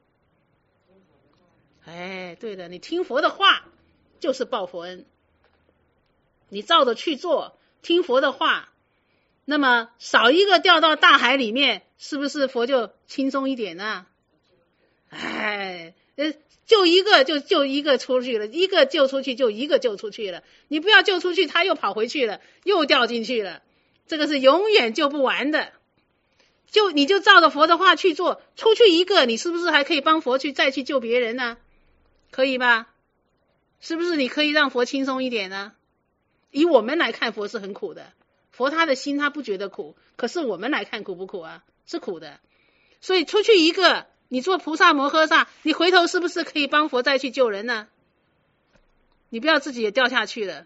哎，对的，你听佛的话就是报佛恩。你照着去做，听佛的话，那么少一个掉到大海里面，是不是佛就轻松一点呢？哎，救一个就救一个出去了，一个救出去就一个救出去了，你不要救出去他又跑回去了，又掉进去了，这个是永远救不完的。你就照着佛的话去做，出去一个，你是不是还可以帮佛再去救别人呢？可以吧？是不是你可以让佛轻松一点呢？以我们来看，佛是很苦的，佛他的心他不觉得苦，可是我们来看苦不苦啊？是苦的。所以出去一个，你做菩萨摩诃萨，你回头是不是可以帮佛再去救人呢？你不要自己也掉下去了。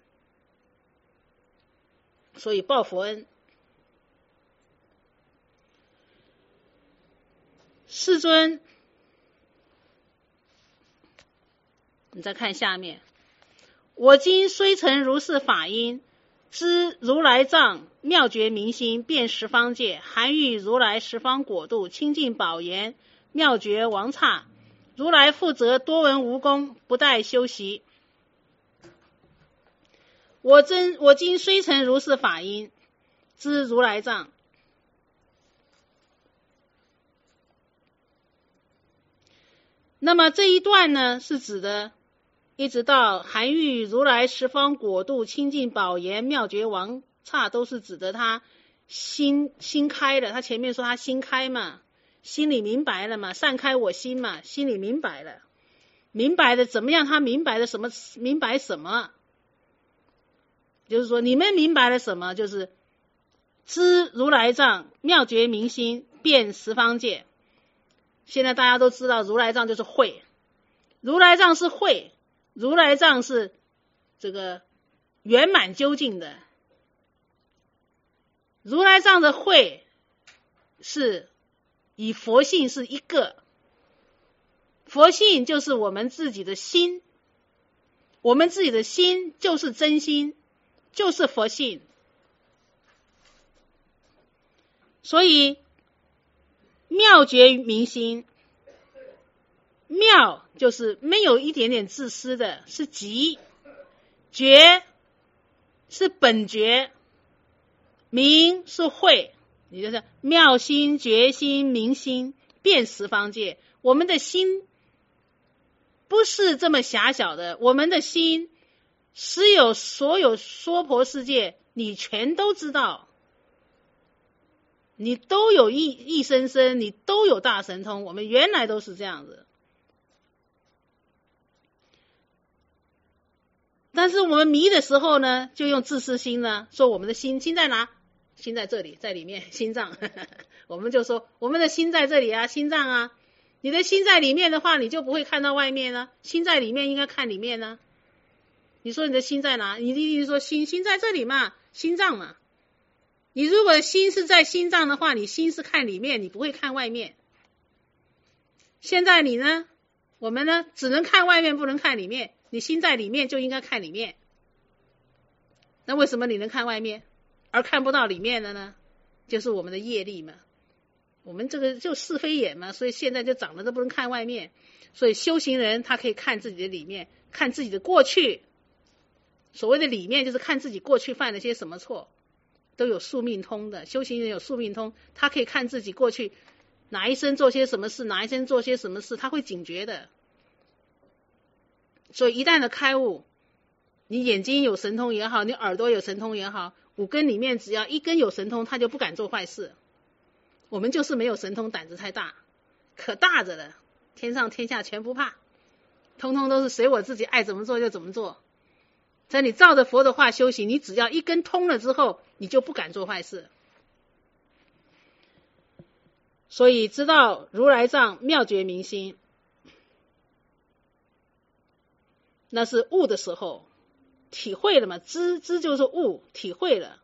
所以报佛恩。世尊，你再看下面，我今虽成如是法音，知如来藏妙觉明心，遍十方界，含喻如来十方果度，清净宝严，妙觉王刹，如来负责多闻无功，不待修习。我今虽成如是法音，知如来藏。那么这一段呢，是指的一直到含喻如来十方果度，清净宝严，妙觉王刹，都是指的他心开了。他前面说他心开嘛，心里明白了嘛，散开我心嘛，心里明白了，明白的怎么样？他明白了什么？明白什么？就是说你们明白了什么？就是知如来藏妙觉明心，遍十方界。现在大家都知道如来藏就是慧，如来藏是慧，如来藏是这个圆满究竟的。如来藏的慧是以佛性是一个，佛性就是我们自己的心，我们自己的心就是真心，就是佛性。所以妙觉明心，妙就是没有一点点自私的，是极，觉是本觉，明是慧，也就是妙心、觉心、明心，遍十方界。我们的心不是这么狭小的，我们的心实有所有娑婆世界，你全都知道。你都有一生生，你都有大神通，我们原来都是这样子。但是我们迷的时候呢，就用自私心呢，说我们的心在哪？心在这里，在里面，心脏。我们就说我们的心在这里啊，心脏啊。你的心在里面的话，你就不会看到外面呢。心在里面应该看里面呢。你说你的心在哪？你一定说心在这里嘛，心脏嘛。你如果心是在心脏的话，你心是看里面，你不会看外面。现在你呢，我们呢，只能看外面，不能看里面。你心在里面就应该看里面。那为什么你能看外面，而看不到里面的呢？就是我们的业力嘛。我们这个就是非眼嘛，所以现在就长得都不能看外面。所以修行人他可以看自己的里面，看自己的过去。所谓的里面就是看自己过去犯了些什么错。都有宿命通的，修行人有宿命通，他可以看自己过去哪一生做些什么事，哪一生做些什么事，他会警觉的。所以一旦的开悟，你眼睛有神通也好，你耳朵有神通也好，五根里面只要一根有神通，他就不敢做坏事。我们就是没有神通，胆子太大，可大着了，天上天下全不怕，通通都是随我自己爱怎么做就怎么做。在你照着佛的话修行，你只要一根通了之后，你就不敢做坏事。所以知道如来藏妙觉明心，那是悟的时候，体会了嘛，知就是悟，体会了，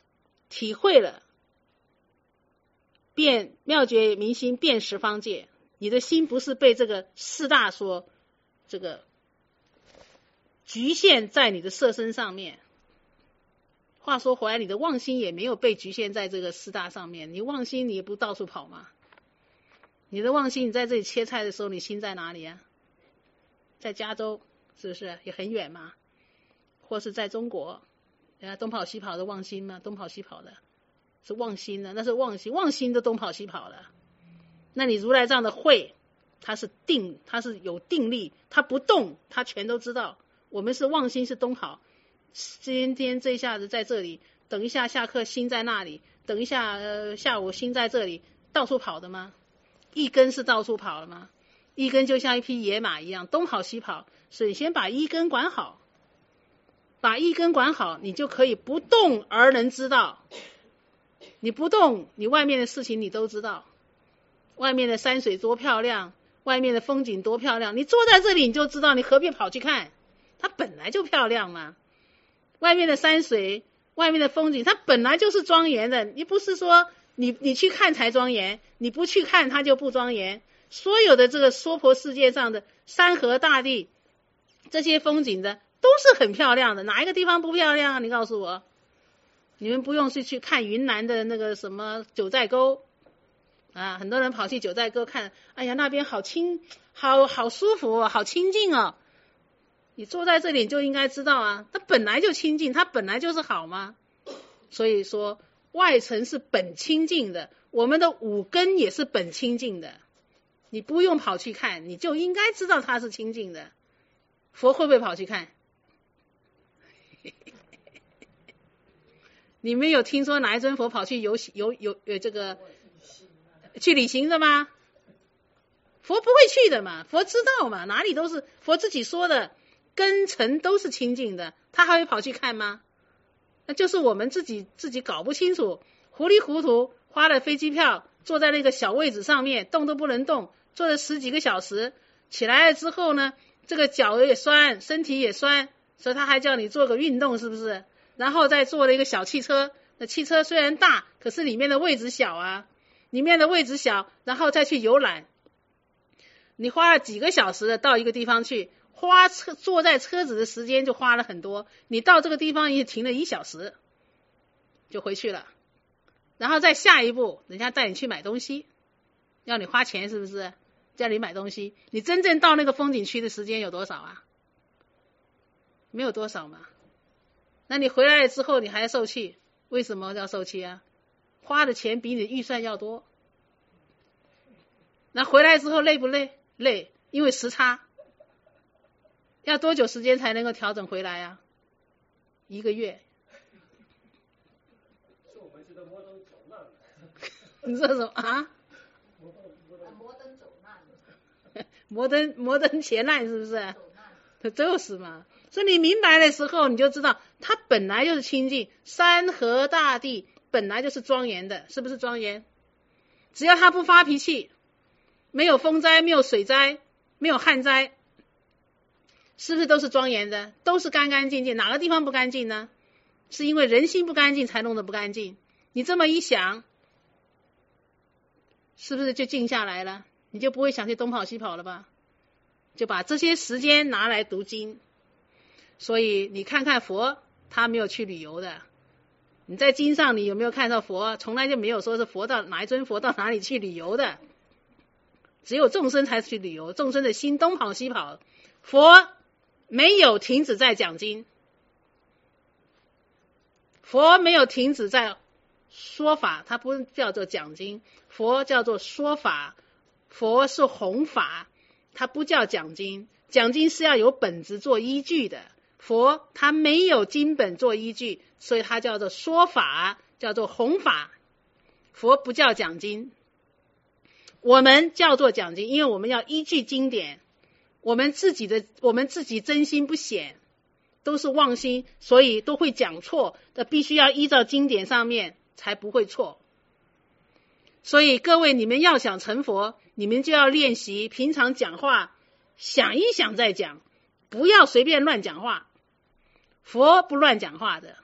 变妙觉明心，遍十方界， 你的心不是被这个四大所这个局限在你的色身上面。话说回来，你的妄心也没有被局限在这个四大上面。你妄心，你也不到处跑吗？你的妄心，你在这里切菜的时候，你心在哪里啊？在加州，是不是也很远吗？或是在中国，人家东跑西跑的妄心吗？东跑西跑的是妄心呢，那是妄心，妄心都东跑西跑了。那你如来这样的慧，它是定，它是有定力，它不动，它全都知道。我们是妄心是东跑，今天这一下子在这里，等一下下课心在那里，等一下下午心在这里，到处跑的吗？一根是到处跑了吗？一根就像一匹野马一样，东跑西跑。所以先把一根管好，把一根管好，你就可以不动而能知道。你不动，你外面的事情你都知道，外面的山水多漂亮，外面的风景多漂亮，你坐在这里你就知道，你何必跑去看？它本来就漂亮嘛。外面的山水，外面的风景，它本来就是庄严的。你不是说你去看才庄严，你不去看它就不庄严。所有的这个娑婆世界上的山河大地，这些风景的都是很漂亮的，哪一个地方不漂亮啊？你告诉我。你们不用去看云南的那个什么九寨沟啊，很多人跑去九寨沟看，哎呀那边好舒服哦，好清净哦。你坐在这里你就应该知道啊，它本来就清净，它本来就是好吗？所以说外层是本清净的，我们的五根也是本清净的，你不用跑去看，你就应该知道它是清净的。佛会不会跑去看？你们有听说哪一尊佛跑去有这个去旅行的吗？佛不会去的嘛，佛知道嘛，哪里都是佛自己说的，根尘都是清净的，他还会跑去看吗？那就是我们自己搞不清楚，糊里糊涂花了飞机票，坐在那个小位置上面，动都不能动，坐了10几个小时，起来了之后呢，这个脚也酸，身体也酸，所以他还叫你做个运动，是不是？然后再坐了一个小汽车，那汽车虽然大，可是里面的位置小啊，里面的位置小，然后再去游览，你花了几个小时的到一个地方去，坐在车子的时间就花了很多，你到这个地方也停了1小时就回去了，然后再下一步人家带你去买东西，要你花钱，是不是？叫你买东西，你真正到那个风景区的时间有多少啊？没有多少嘛。那你回来了之后你还受气，为什么要受气啊？花的钱比你的预算要多。那回来之后累不累？累，因为时差。要多久时间才能够调整回来啊？1个月。 是我们觉得摩登走难了。 你说什么啊？ 摩登走难了。 摩登前难是不是？就是嘛。所以你明白的时候你就知道它本来就是清净，山河大地本来就是庄严的，是不是庄严？只要它不发脾气，没有风灾，没有水灾，没有旱灾，是不是都是庄严的，都是干干净净？哪个地方不干净呢？是因为人心不干净才弄得不干净。你这么一想，是不是就静下来了？你就不会想去东跑西跑了吧？就把这些时间拿来读经。所以你看看佛，他没有去旅游的。你在经上你有没有看到佛？从来就没有说是佛到哪一尊佛到哪里去旅游的，只有众生才去旅游，众生的心东跑西跑。佛没有停止在讲经，佛没有停止在说法，它不叫做讲经，佛叫做说法，佛是弘法，它不叫讲经，讲经是要有本质做依据的。佛他没有经本做依据，所以他叫做说法，叫做弘法。佛不叫讲经，我们叫做讲经，因为我们要依据经典，我们自己真心不显，都是妄心，所以都会讲错，必须要依照经典上面才不会错。所以各位，你们要想成佛，你们就要练习平常讲话想一想再讲，不要随便乱讲话。佛不乱讲话的，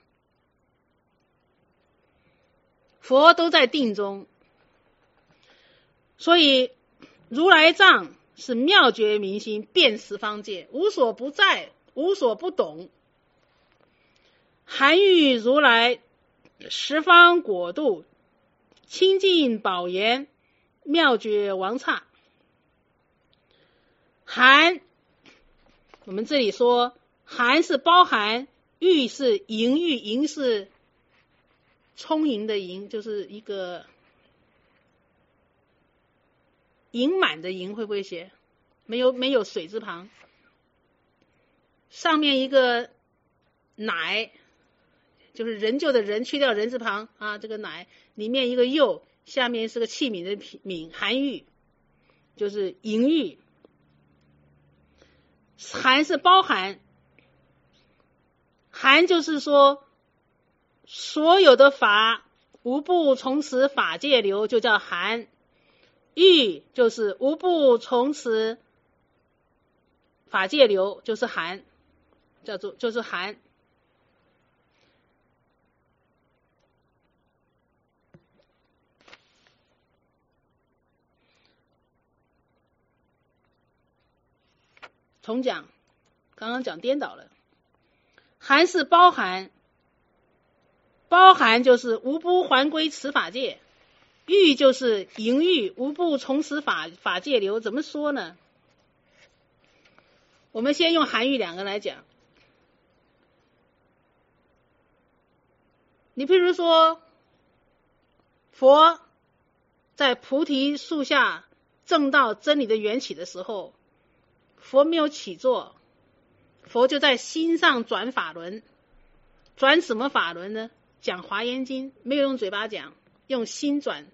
佛都在定中。所以如来藏是妙觉明心，遍十方界，无所不在，无所不懂。含喻如来十方果度，清净宝严，妙觉王刹。含，我们这里说含是包含，喻是盈喻，盈是充盈的盈，就是一个盈满的盈，会不会写？没有水字旁，上面一个乃，就是人就的人，去掉人字旁啊，这个乃里面一个又，下面是个器皿的皿，含喻就是盈喻。含是包含，含就是说所有的法无不从此法界流，就叫含。喻就是无不从此法界流，就是含，就是含。重讲，刚刚讲颠倒了。含是包含，包含就是无不还归此法界。喻就是盈喻，无不从此法界流。怎么说呢？我们先用含喻两个来讲。你譬如说，佛在菩提树下证到真理的缘起的时候，佛没有起坐，佛就在心上转法轮。转什么法轮呢？讲华严经，没有用嘴巴讲，用心转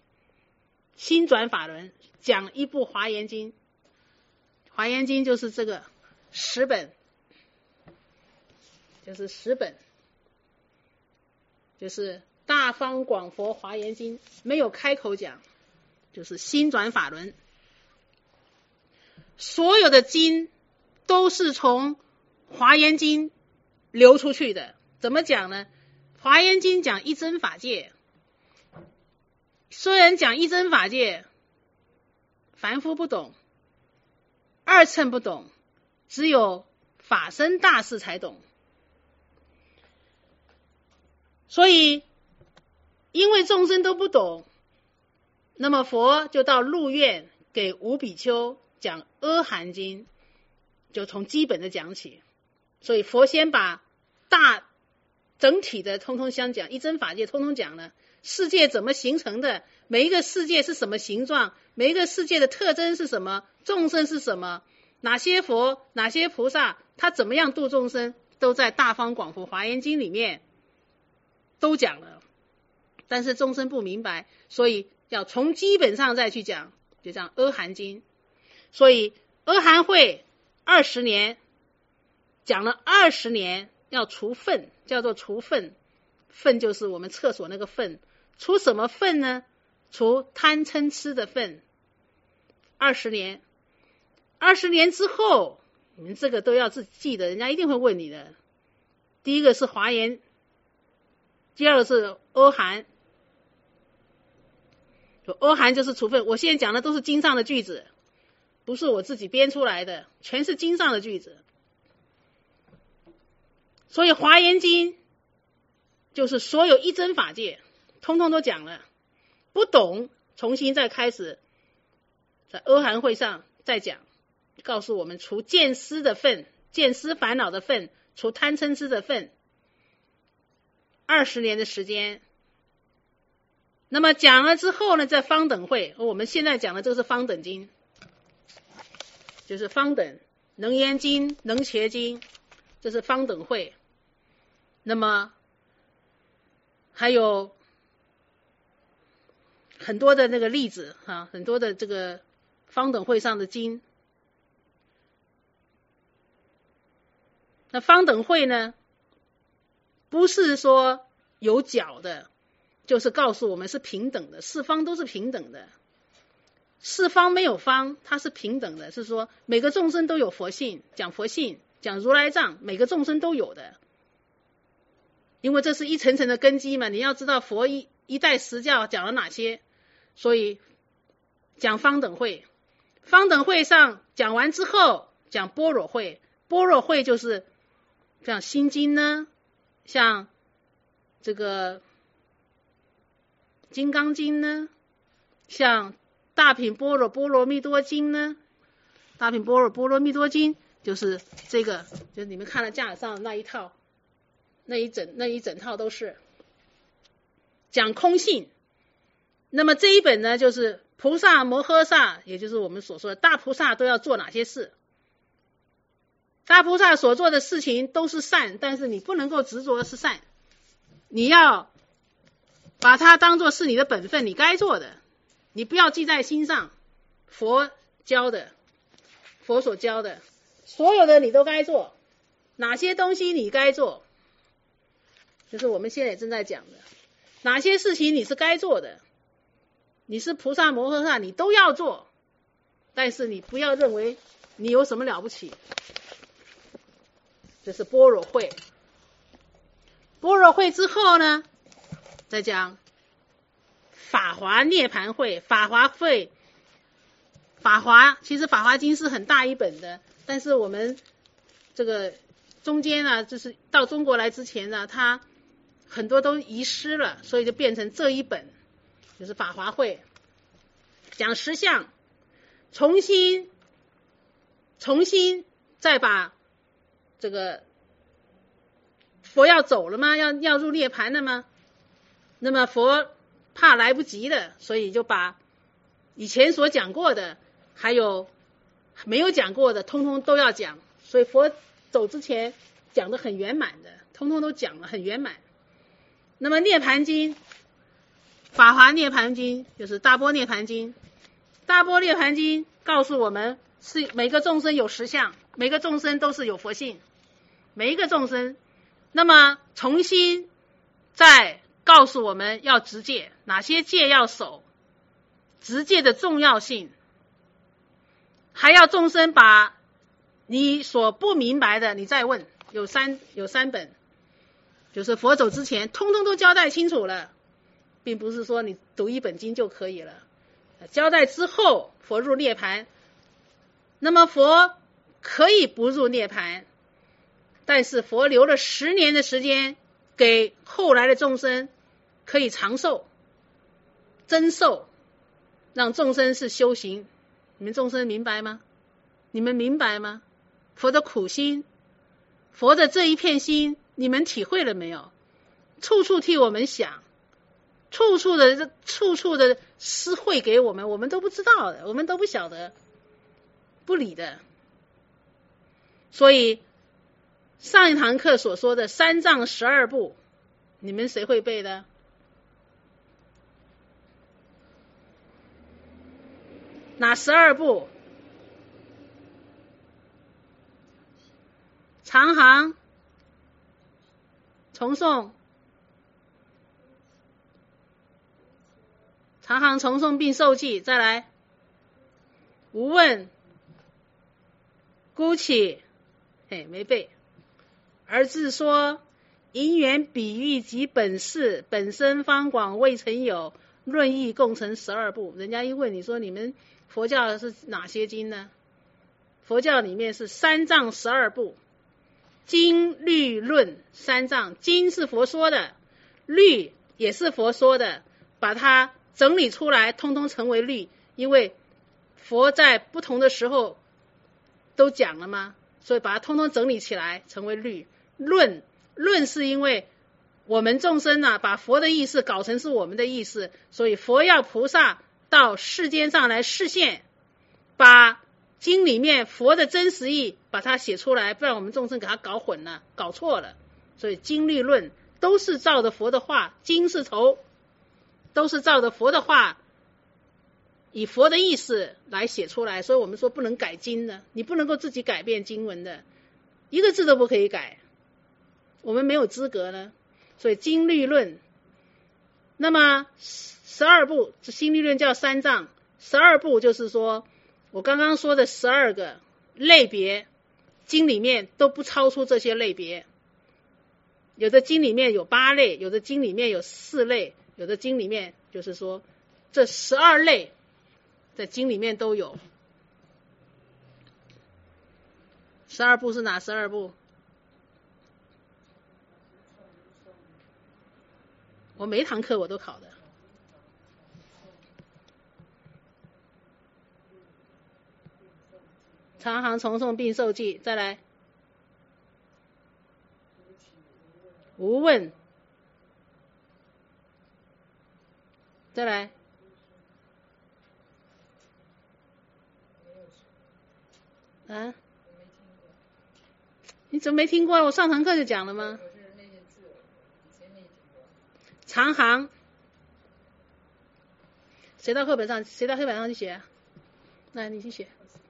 法轮，讲一部华严经。华严经就是这个10本，就是10本，就是大方广佛华严经，没有开口讲，就是心转法轮。所有的经都是从华严经流出去的。怎么讲呢？华严经讲一真法界，虽然讲一真法界，凡夫不懂，二乘不懂，只有法身大士才懂。所以因为众生都不懂，那么佛就到鹿苑给五比丘讲阿含经，就从基本的讲起。所以佛先把大整体的通通相讲，一真法界通通讲了，世界怎么形成的，每一个世界是什么形状，每一个世界的特征是什么，众生是什么，哪些佛哪些菩萨他怎么样度众生，都在大方广佛华严经里面都讲了。但是众生不明白，所以要从基本上再去讲，就像阿含经。所以阿含会20年，讲了20年，要除粪，叫做除粪。粪就是我们厕所那个粪。除什么粪呢？除贪嗔痴的粪。20年，20年之后，你们这个都要自己记得，人家一定会问你的。第一个是华严，第二个是阿含。阿含就是除粪。我现在讲的都是经上的句子，不是我自己编出来的，全是经上的句子。所以华严经就是所有一真法界通通都讲了，不懂重新再开始在阿含会上再讲，告诉我们除见思的份，见思烦恼的份，除贪嗔痴的份，20年的时间。那么讲了之后呢，在方等会，我们现在讲的这个是方等经，就是方等能言经、能伽经，这是方等会。那么还有很多的那个例子啊，很多的这个方等会上的经。那方等会呢，不是说有角的，就是告诉我们是平等的，四方都是平等的。四方没有方，它是平等的，是说每个众生都有佛性，讲佛性，讲如来藏，每个众生都有的。因为这是一层层的根基嘛，你要知道佛一代十教讲了哪些，所以讲方等会。 方等会上讲完之后，讲般若会。般若会就是像心经呢，像这个金刚经呢，像大品般若波罗蜜多经呢。大品般若波罗蜜多经就是这个，就是你们看了架子上那一套，那一整套都是讲空性。那么这一本呢，就是菩萨摩诃萨，也就是我们所说的大菩萨都要做哪些事。大菩萨所做的事情都是善，但是你不能够执着是善，你要把它当作是你的本分，你该做的，你不要记在心上。佛教的，佛所教的，所有的你都该做。哪些东西你该做，就是我们现在正在讲的。哪些事情你是该做的，你是菩萨摩诃萨，你都要做，但是你不要认为你有什么了不起。这是般若会。般若会之后呢，再讲法华涅槃会。法华会，其实法华经是很大一本的，但是我们这个中间呢，就是到中国来之前呢，它很多都遗失了，所以就变成这一本，就是法华会，讲实相，重新再把这个佛要走了吗？要入涅槃了吗？那么佛怕来不及了，所以就把以前所讲过的，还有没有讲过的，通通都要讲。所以佛走之前讲的很圆满的，通通都讲了很圆满。那么涅槃经，法华涅槃经就是大般涅槃经。大般涅槃经告诉我们，是每个众生有实相，每个众生都是有佛性，每一个众生。那么重新再告诉我们要持戒，哪些戒要守，持戒的重要性，还要众生把你所不明白的你再问。有三本，就是佛走之前通通都交代清楚了，并不是说你读一本经就可以了。交代之后佛入涅槃，那么佛可以不入涅槃，但是佛留了10年的时间给后来的众生可以长寿增寿，让众生是修行。你们众生明白吗？你们明白吗？佛的苦心，佛的这一片心，你们体会了没有？处处替我们想，处处的施惠给我们，我们都不知道的，我们都不晓得，不理的。所以上一堂课所说的3藏12部，你们谁会背的？哪12部？长行、重诵、长行、重诵并受记。再来，无问、孤起，没背。而自说因缘比喻及本事本身方广未曾有，论义共成12部。人家一问你说你们佛教是哪些经呢？佛教里面是3藏12部，经律论3藏。经是佛说的，律也是佛说的，把它整理出来通通成为律。因为佛在不同的时候都讲了嘛，所以把它通通整理起来成为律。论是因为我们众生把佛的意思搞成是我们的意思，所以佛要菩萨到世间上来示现，把经里面佛的真实意把它写出来，不然我们众生给它搞混了搞错了。所以经律论都是照着佛的话，经是头，都是照着佛的话，以佛的意思来写出来。所以我们说不能改经的，你不能够自己改变经文的，一个字都不可以改，我们没有资格呢。所以经律论，那么12部，经律论叫3藏，12部就是说我刚刚说的12个类别，经里面都不超出这些类别。有的经里面有8类，有的经里面有4类，有的经里面就是说这12类在经里面都有。 12部是哪12部？我每一堂课我都考的。长行重诵并受记，再来。无问，再来。啊？你怎么没听过？我上堂课就讲了吗？长行，谁到黑板上去写啊？来，你去写。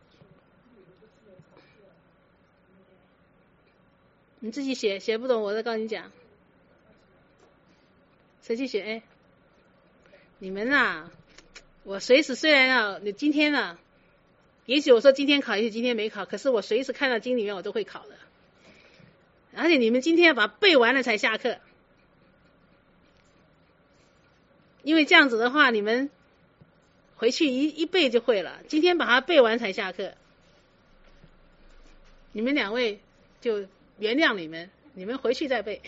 你自己写，写不懂我再告诉你讲。谁去写？哎，你们啊，我虽然啊，你今天啊，也许我说今天考，也许今天没考，可是我随时看到经里面我都会考的。而且你们今天要把它背完了才下课，因为这样子的话，你们回去一背就会了。今天把它背完才下课，你们2位就原谅你们，你们回去再背。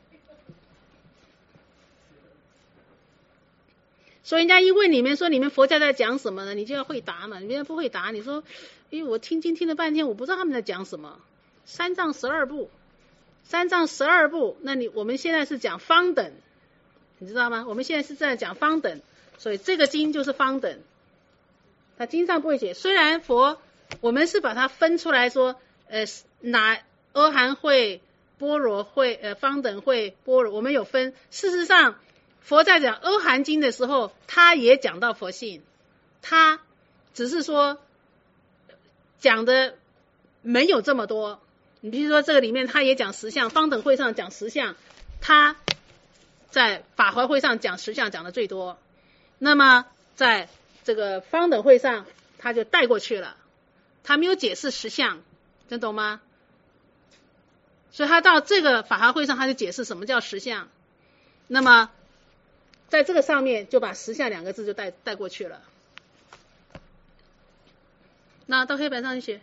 所以人家一问你们说你们佛教在讲什么呢，你就要会答嘛。你们不会答，你说，我听了半天，我不知道他们在讲什么。3藏12部，3藏12部，那我们现在是讲方等，你知道吗？我们现在是在讲方等，所以这个经就是方等。他经上不会写，虽然佛我们是把它分出来说，哪阿含会、般若会、方等会、般若，我们有分。事实上，佛在讲阿含经的时候，他也讲到佛性，他只是说讲的没有这么多。你比如说这个里面他也讲10相，方等会上讲10相，他在法华会上讲10相讲的最多，那么在这个方等会上他就带过去了，他没有解释10相，能懂吗？所以他到这个法华会上他就解释什么叫10相，那么在这个上面就把10相2个字就带过去了。那到黑板上去写。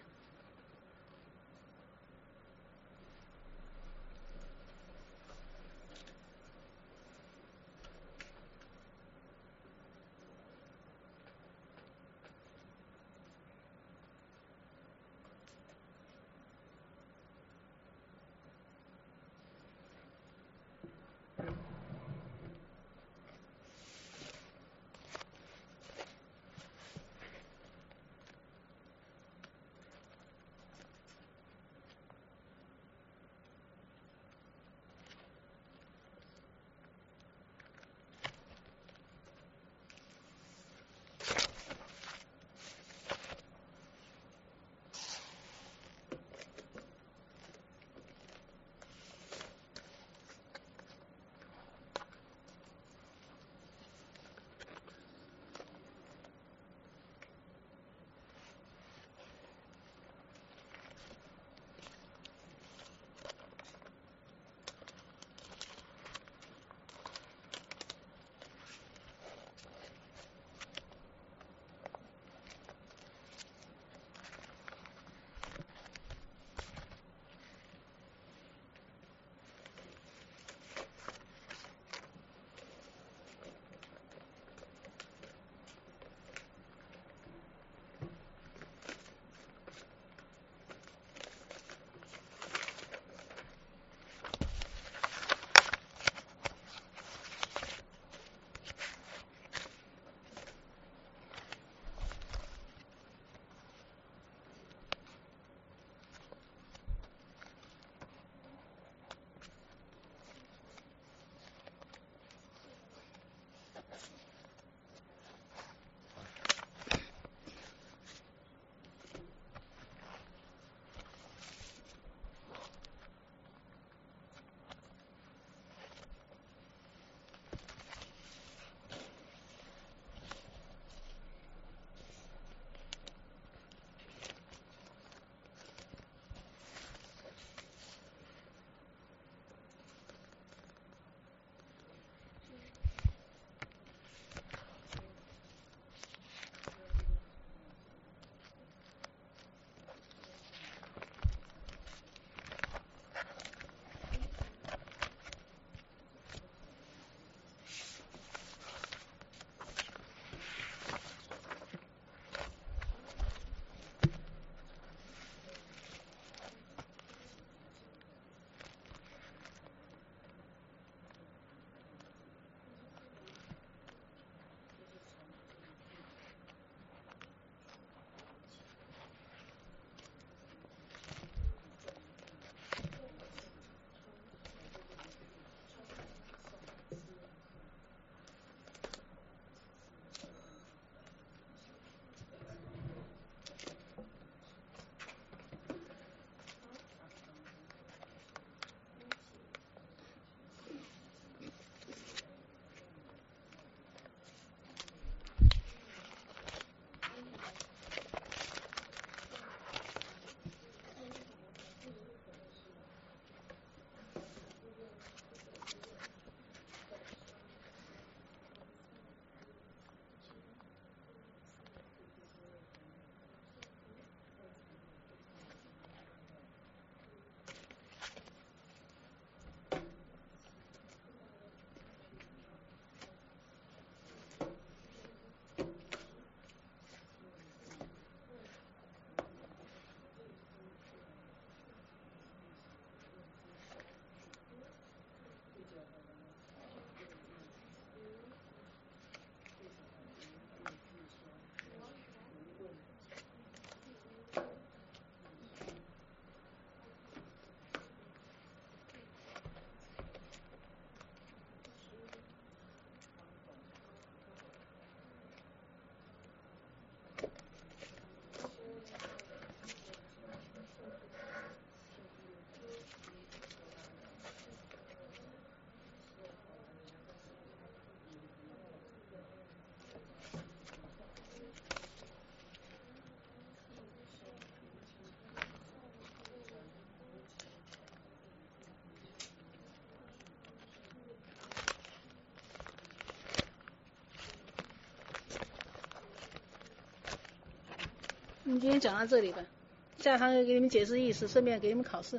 我们今天讲到这里吧，下堂给你们解释意思，顺便给你们考试。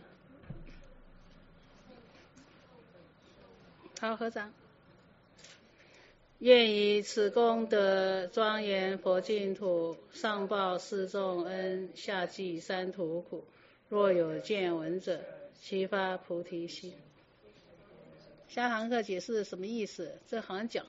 好，合掌。愿以此功德庄严佛净土，上报四重恩，下济三途苦。若有见闻者，悉发菩提心。下堂课解释什么意思？这好像讲